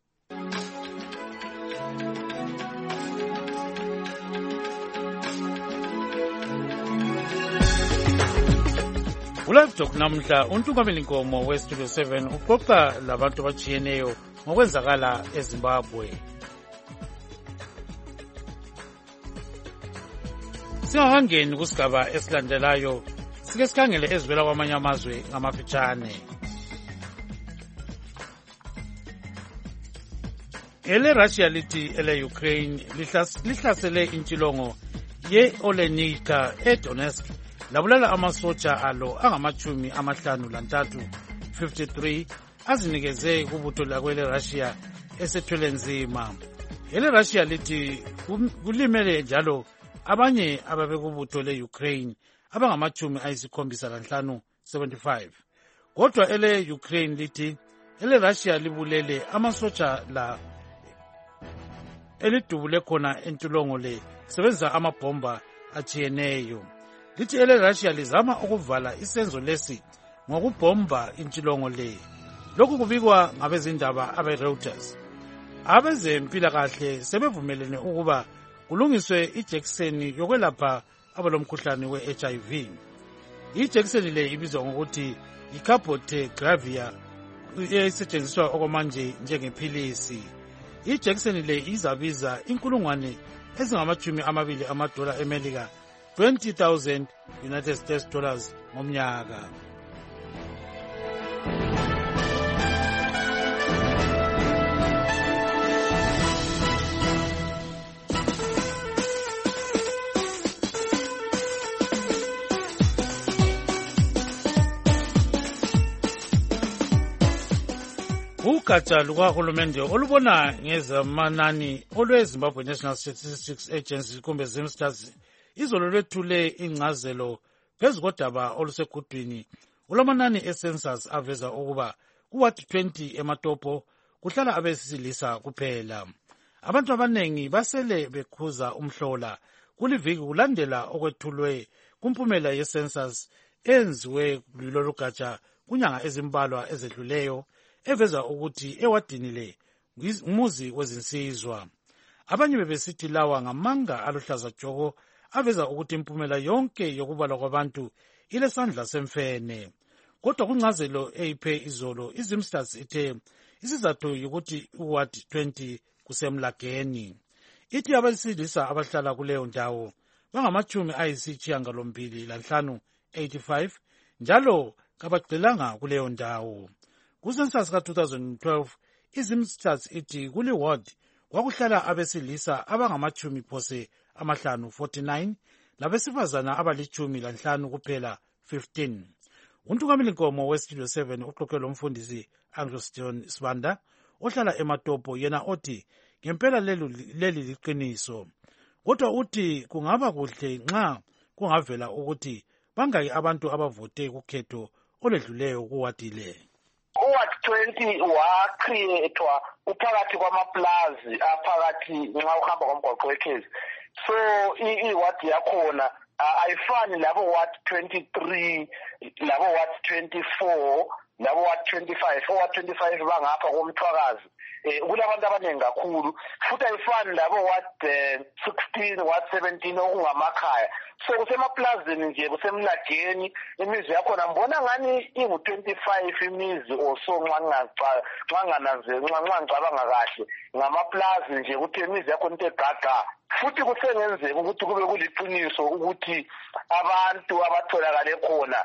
Ulive Talk namhla uNtungameli Nkomo weStudio seven uxoxa labantu abajiyeneyo ngokwenzakala eZimbabwe. Singakangeni kusigaba esilandelayo, sike sikhangele ezivela kwamanye amazwe ngamafitshane. Ele Russia lithi ele Ukraine lihlasele intshilongo ye Olenika eDonetsk labulala amasotsha alo angamachumi amahlanu lantathu fifty-three azinikeze kubutho lakwele Russia esethwele nzima. Ele Russia lithi kulimele njalo abanye ababekubutho le Ukraine abangamachumi ayisikhombisa lanhlanu seventy-five. Kodwa ele Ukraine lithi ele Russia libulele amasotsha la elidubule khona entulongo le sebenza amabhomba achiyeneyo. Lithi ele Russia lizama ukuvala isenzo lesi ngokubhomba intshilongo le. Lokhu kubikwa ngabezindaba abe-Reuters. Abezempilakahle sebevumelene ukuba kulungiswe ijekiseni yokwelapha abalomkhuhlane we-H I V. Ijekiseni le ibizwa ngokuthi i-Cabotegravir esetshenziswa okwamanje njengephilisi. Ijekiseni le izabiza inkulungwane ezingamachumi amabili amadola eMelika, twenty thousand United States dollars ngomnyaka. Ugatsha lukahulumende olubona ngezamanani olweZimbabwe National Statistics Agency kumbe ZimStats izolo lwethule ingcazelo phezu kodaba olusekudwini ulamanani ecensus aveza ukuba kuward twenty ematopo kuhlala abesilisa kuphela. Abantu abanengi basele bekhuza umhlola kuliviki kulandela okwethulwe kumpumela yecensus enziwe kulolu gatsha kunyanga ezimbalwa ezedluleyo eveza ukuthi ewadini le umuzi wezinsizwa. Abanye bebesithi lawa ngamanga aluhlaza tshoko aveza ukuthi impumela yonke yokubalwa kwabantu ilesandla semfene. Kodwa kungcazelo eyiphe izolo iZimStats ithe isizathu ukuthi uward twenty kusemlageni. Ithi abesilisa abahlala kuleyo ndawo bangamachumi ayisishiyagalombili lanhlanu eighty-five njalo kabagcilanga kuleyo ndawo. Kusensus ka twenty twelve iZimStats ithi kuli ward kwakuhlala abesilisa abangamachumi phose amahlanu forty-nine labesifazana abalichumi lanhlanu kuphela fifteen. Untungameli Nkomo weStudio seven uxoxe lomfundisi Anglo-Stone Sibanda ohlala ematopo yena othi ngempela leli liqiniso. Kodwa uthi kungaba kuhle nxa kungavela ukuthi bangaki abantu abavote kukhetho oledluleyo kuwadi le. Uward twenty wacreatwa uphakathi kwamaplazi aphakathi nxa uhamba ngomgwaqo wekhezi. So iward yakhona ayifani labo ward twenty-three labo ward twenty-four labo ward twenty-five. Ward twenty-five bangapha komthwakazi. Eh kulabantu abanengi kakhulu futhi ayifani labo ward sixteen ward seventeen okungamakhaya. So kusemaplazini nje kusemlageni imizi yakhona mbona ngani ingu twenty-five imizi oso nxa ngananze nxa ngicabanga kahle ngamaplazi nje ukuthi imizi yakhona into egaga. Futhi kusengenzeka ukuthi kube kuliqiniso ukuthi abantu abatholakale khona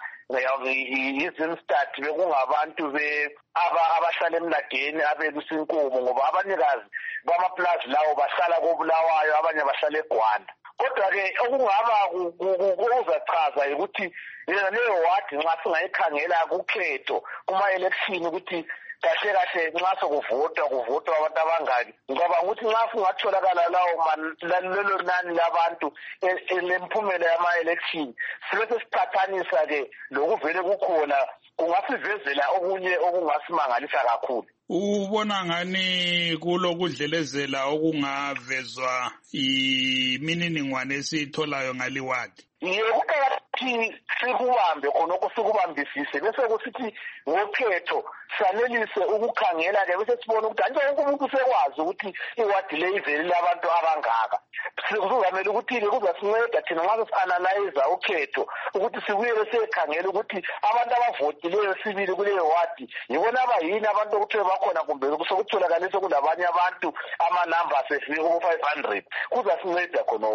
iZimStats bekungabantu be abahlala emlageni abelusinkomo ngoba abanikazi bamaplazi lawo bahlala koBulawayo abanye bahlala eGwanda. Kodwa ke okungaba kuzachaza ukuthi leyo ward nxa singayikhangela kukhetho kuma election ukuthi kahle kahle nxa sokuvotwa kuvotwa abantu abangaki ngoba ukuthi nxa singatholakala lawo lelo nani labantu lemphumela yama-election sibe sesicathanisa ke lokuvele kukhona kungasivezela okunye okungasimangalisa kakhulu. Ubona ngani kulokudlelezela okungavezwa imininingwane esiyitholayo ngaliwadi? Yebo kuqakathekile sikubambe khonokho sikubambisise bese kusithi ngokhetho sanelise ukukhangela ke bese sibona ukuthi anje wonke umuntu sekwazi ukuthi iwadi le ivele labantu abangaka. Sizamela ukuthi ke kuzasinceda thina nxa sianalyze ukhetho ukuthi sibuyele sekhangela ukuthi abantu abavotileyo sibili kuleyo wadi yibona abayini abantu ukuthi bakhona kumbe kusokutholakala kulabanye abantu ama numbers efika ku five hundred kuzasinceda khonokho.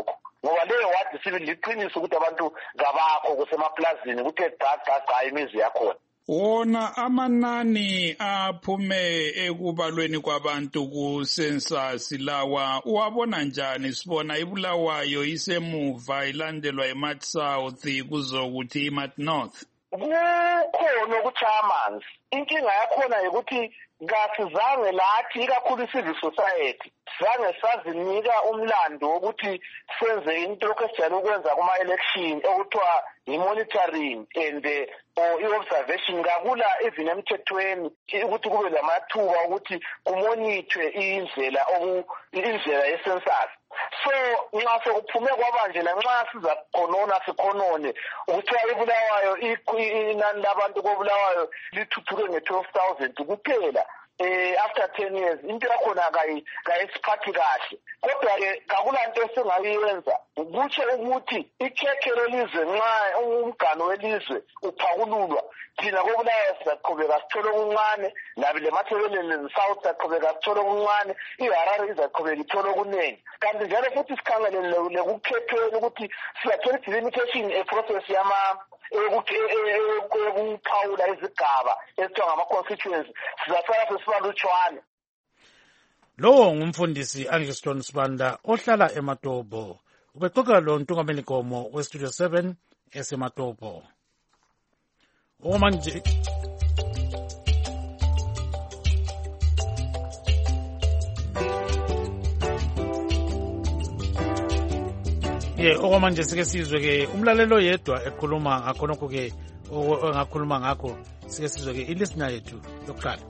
ngoba leyo wadi sibili liqiniso ukuthi abantu ngabakho kusemaplazini kuthe gagagaga imizi yakhona. Wona amanani aphume ekubalweni kwabantu ku-census lawa uwabona njani? Sibona iBulawayo isemuva ilandelwa iMat South kuzokuthi iMat North. Kukhona ukuthi amanzi inkinga yakhona ukuthi kasizange lathi ikakhulu i-civil society sizange sazinika umlando wokuthi senze into lokesijayele ukwenza kuma-election okuthiwa i-monitoring and or i-observation kakula even emthethweni ukuthi kube lamathuba ukuthi kumonithwe indlela indlela ye-census. So nxa sekuphume kwabanje lanxa siza khonona sikhonone ukuthiwa iBulawayo inani labantu koBulawayo lithuthuke nge-twelve thousand kuphela eh after ten years into yakhona kayisiphathi kahle. Kodwa-ke kakulanto esingayiyenza kutsho ukuthi ikhekhe lelizwe nxa umgano welizwe uphakululwa thina koBulawayo sizaqhubeka sithole okuncane labi lemathebeleni south sizaqhubeka sithole okuncane iHarare izaqhubeka ithole okuningi. Kanti njalo futhi sikhangelele kukhethweni ukuthi sizathola i-delimitation e-process yama ekuphawula izigaba ezithiwa ngama-constituency sizasala sesibalutshwane. Lowo ngumfundisi Angiston Sibanda ohlala eMatobo. Ubexoxa lo Ntungameni Gomo weStudio seven eseMatobo. Omanje Ye okwamanje sike sizwe ke umlalelo yedwa ekhuluma ngakhonokho ke engakhuluma ngakho sike sizwe ke ilistener yethu yokuqala.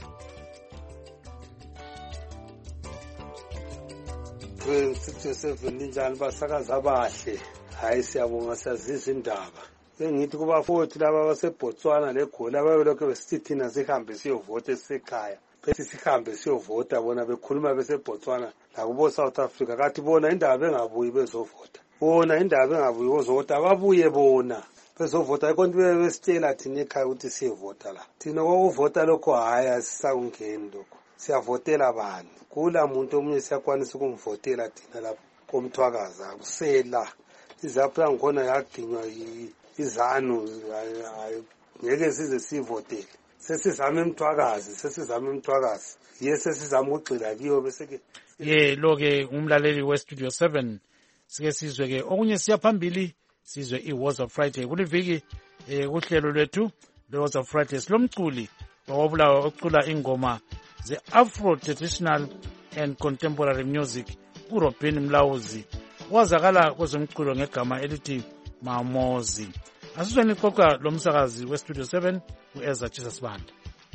Studio seven ninjani basakaza abahle hayi siyabonga siyazizwa indaba engithi kubafowethu laba baseBotswana leGoli ababelokho besithi thina sihambe siyovota esekhaya bese sihambe siyovota bona bekhuluma beseBotswana la kubo South Africa kathi bona indaba bengabuyi bezovota bona indaba bengabuyi bezovota babuye bona bezovota ikonto besitshela thina ekhaya ukuthi siyevota la thina kokuvota lokho hayi asisakungeni lokho siyavotela abantu kula muntu omunye siyakwanisa ukumvotela thina lapho komthwakaza kusela izapha ngkhona yaginywa izanu ngeke size sivotele sesizama emthwakazi sesizama emthwakazi yese sizama ugxila kiyo bese ke ye lo ke umlaleli weStudio seven sike sizwe ke okunye siyaphambili sizwe iWords of Friday kuliviki eh kuhlelo lwethu leWords of Friday silomculi wawabulawa ocula ingoma the Afro traditional and contemporary music uRobin Mlawuzi wazakala kwezomculo ngegama elithi Mamozi. Asizweni ixoxa lomsakazi weStudio seven uEza Jesus Banda.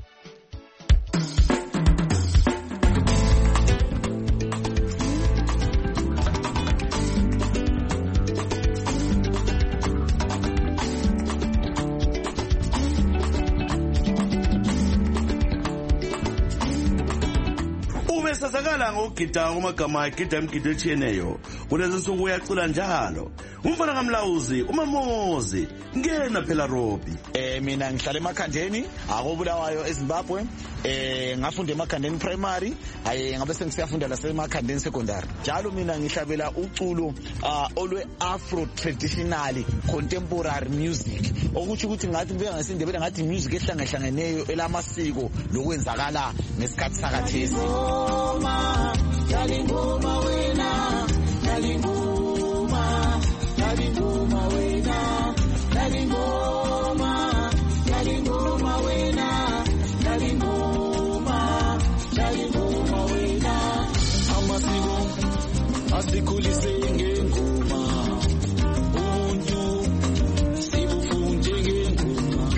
Sasakala ngogida kumagama agida imgido etshiyeneyo kulezi nsuku uyacula njalo umfana kaMlawuzi uMamozi ngena phela Robi. Eh mina ngihlala eMakhandeni akoBulawayo eZimbabwe eh ngafunda eMakhandeni primary aye ngabe sengisiyafunda la eMakhandeni secondary njalo mina ngihlabela uculo olwe Afro traditional contemporary music okuthi ukuthi ngathi ngibeka ngesindebele ngathi music ehlangahlangeneyo elamasiko lokwenzakala ngesikhathi sakathesi. Ngoma, yali ngoma wena, yali ngoma, yali ngoma wena, yali ngoma, yali ngoma wena, yali ngoma, yali ngoma wena. Amasiko, asikulise ngengoma, ubuntu, sibufunde ngengoma,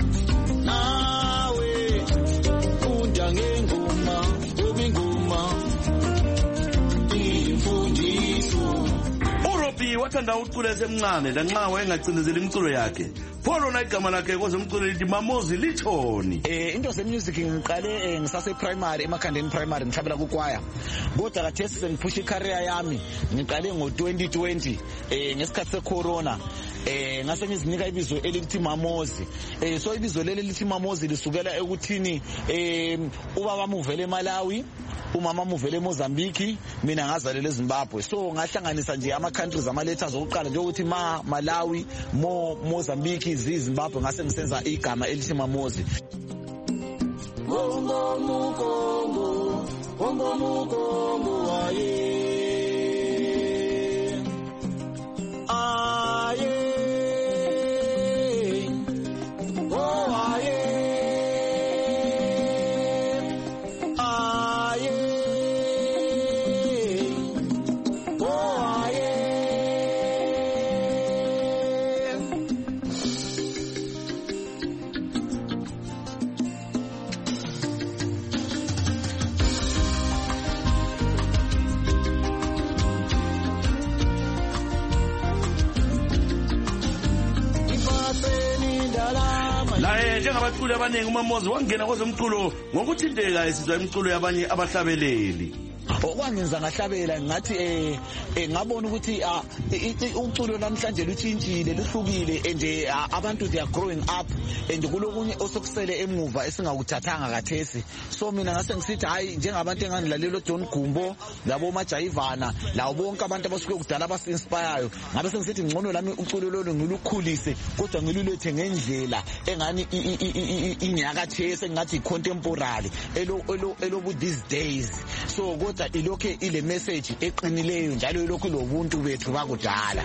nawe, funda ngengoma, ubingoma. uRobi wathanda ucula esemncane lanxa wayengacindezeli imculo yakhe pholo na igama lakhe kwezomculo lithi Mamozi lithoni. Eh into zemusic ngiqale ngisase primary eMakhandeni primary ngihlabela kukwaya kodwa kathesi sengiphusha icareer yami ngiqale ngo twenty twenty eh ngesikhathi secorona eh ngase ngizinika ibizo elithi Mamozi. Eh so ibizo leli lithi Mamozi lisukela ekuthini eh ubaba muvele eMalawi, umama muvele eMozambique, mina ngazalelwa eZimbabwe. So ngahlanganisa nje ama countries ama letters okuqala nje ukuthi ma Malawi, mo Mozambique, Zimbabwe, ngase ngisenza igama elithi Mamozi. Bongo mukongo, bongo mukongo aye. Aye. Oh aye. Aye. Oh aye. Laye njengabaculi abaningi uMamozi wangena kwezomculo ngokuthinteka esizwa imculo yabanye abahlabeleli. Okwangenza ngahlabela ngathi eh ngabona ukuthi umculo namhlanje luthintshile luhlukile and abantu they are growing up and kulokunye osokusele emuva esingakuthathanga kathesi. So mina ngase ngisithi hayi njengabantu enganilalela John Gumbo labo Majayivana lawo bonke abantu abasuke kudala abasinspire ngabe sengisithi ngcono lami uculo lolo ngilukhulise kodwa ngilulethe ngendlela engani inyakathesi engathi contemporary elo elo elo these days. So kodwa ilokhe ile message eqinileyo njalo ilokhu lobuntu bethu bakudala.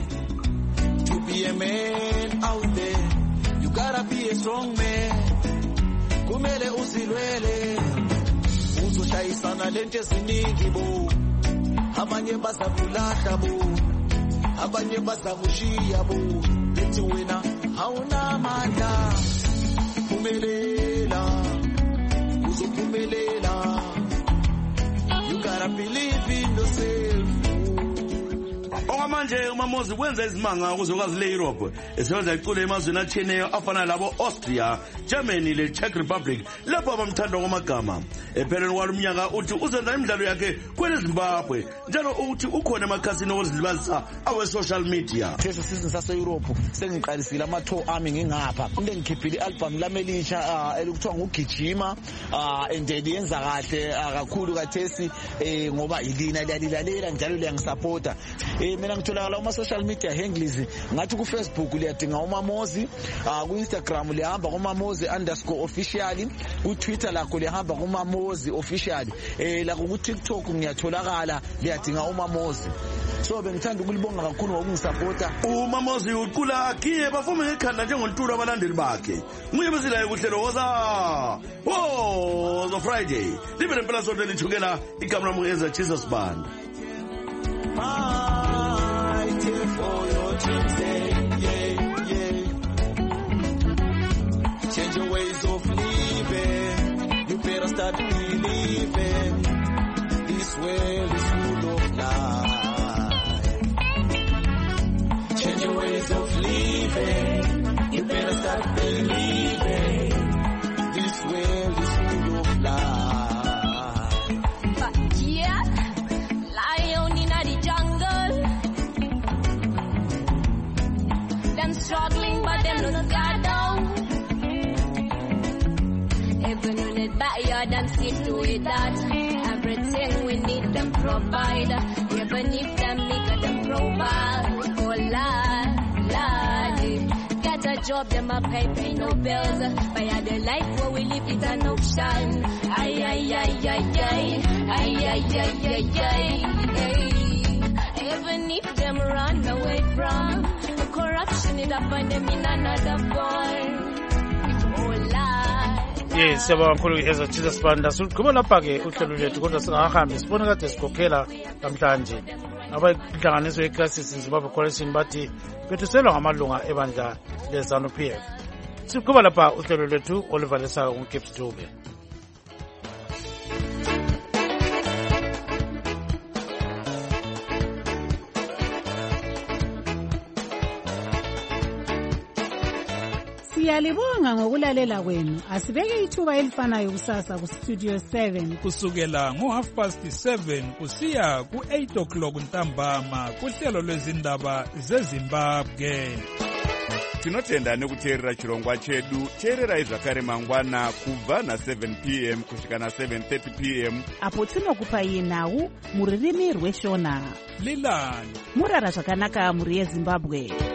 To be a man out there, you gotta be a strong man. Kumele usilwele uzoshayisana lento eziningi bo, abanye bazakulahla bo, abanye bazakushiya bo, bethi wena awuna amandla, phumelela uzophumelela. You gotta believe in yourself. Okwamanje uMamozi wenza izimanga ukuzokwazi le Europe esebenza iculo emazweni atshiyeneyo afana labo Austria, Germany le Czech Republic lapho abamthanda ngomagama. Epheleni kwalomnyaka uthi uzenza imidlalo yakhe kwele Zimbabwe njalo uthi ukhona emakhasini okuzilibazisa awe social media. Lesi season sase Europe sengiqalisile ama tour ami ngingapha. Into ngikhiphile album lami elisha elokuthiwa ngugijima and yenza kahle kakhulu kathesi ngoba ilina liyalilalela njalo liyangisupporta. Eh mina ngitholakala kuma social media handles ngathi ku Facebook liyadinga uMamozi, ku Instagram liyahamba kuMamozi underscore official, ku Twitter lakho liyahamba kuMamozi official, eh la ku TikTok ngiyatholakala liyadinga uMamozi. So bengithanda ukulibonga kakhulu ngokungisupporta. uMamozi uqula akhiye bafume ngekhanda njengontulu abalandeli bakhe. Nguye besilayo kuhlelo woza oh zo Friday libe lempela sonto lithukela igama lamuyenza Jesus Band. Fight for your dreams, yeah, yeah. Change your ways of living. You better start believing. This world is full of lies. Change your ways of living. You better start believing. This world is full of lies. But yeah. Struggling, but them not got down. Even in the backyard and see to it that everything we need them provide. Even if them nigga them provide. Oh Lord, Lord, get a job them a pay pay no bills. But the life where we live is an option. Ay ay ay ay ay ay ay ay ay ay. Even if them run away from corruption, it find them in another form. Oh Lord. Yes, siyabonga kakhulu eza Jesus Band. Sigqiba lapha ke uhlelo lwethu kodwa singahambi sibona kade sikhokhela namhlanje abayinhlanganiso yeCrisis Zimbabwe Coalition bathi bethuselwa ngamalunga ebandla leZANU P F. Sigqiba lapha uhlelo lwethu oluvalisa uGibbs Dube. Siyalibonga ngokulalela kwenu. Asibeke ithuba elifanayo kusasa ku Studio seven kusukela ngo half past seven kusiya ku eight o'clock ntambama kuhlelo lwezindaba zeZimbabwe. Tinotenda nekuteerera chirongwa chedu. Teererai zvakare mangwana kubva na seven p m kusvika na seven thirty p m apo tinokupai nhau mururimi rweshona. Lilani murara zvakanaka muri yeZimbabwe.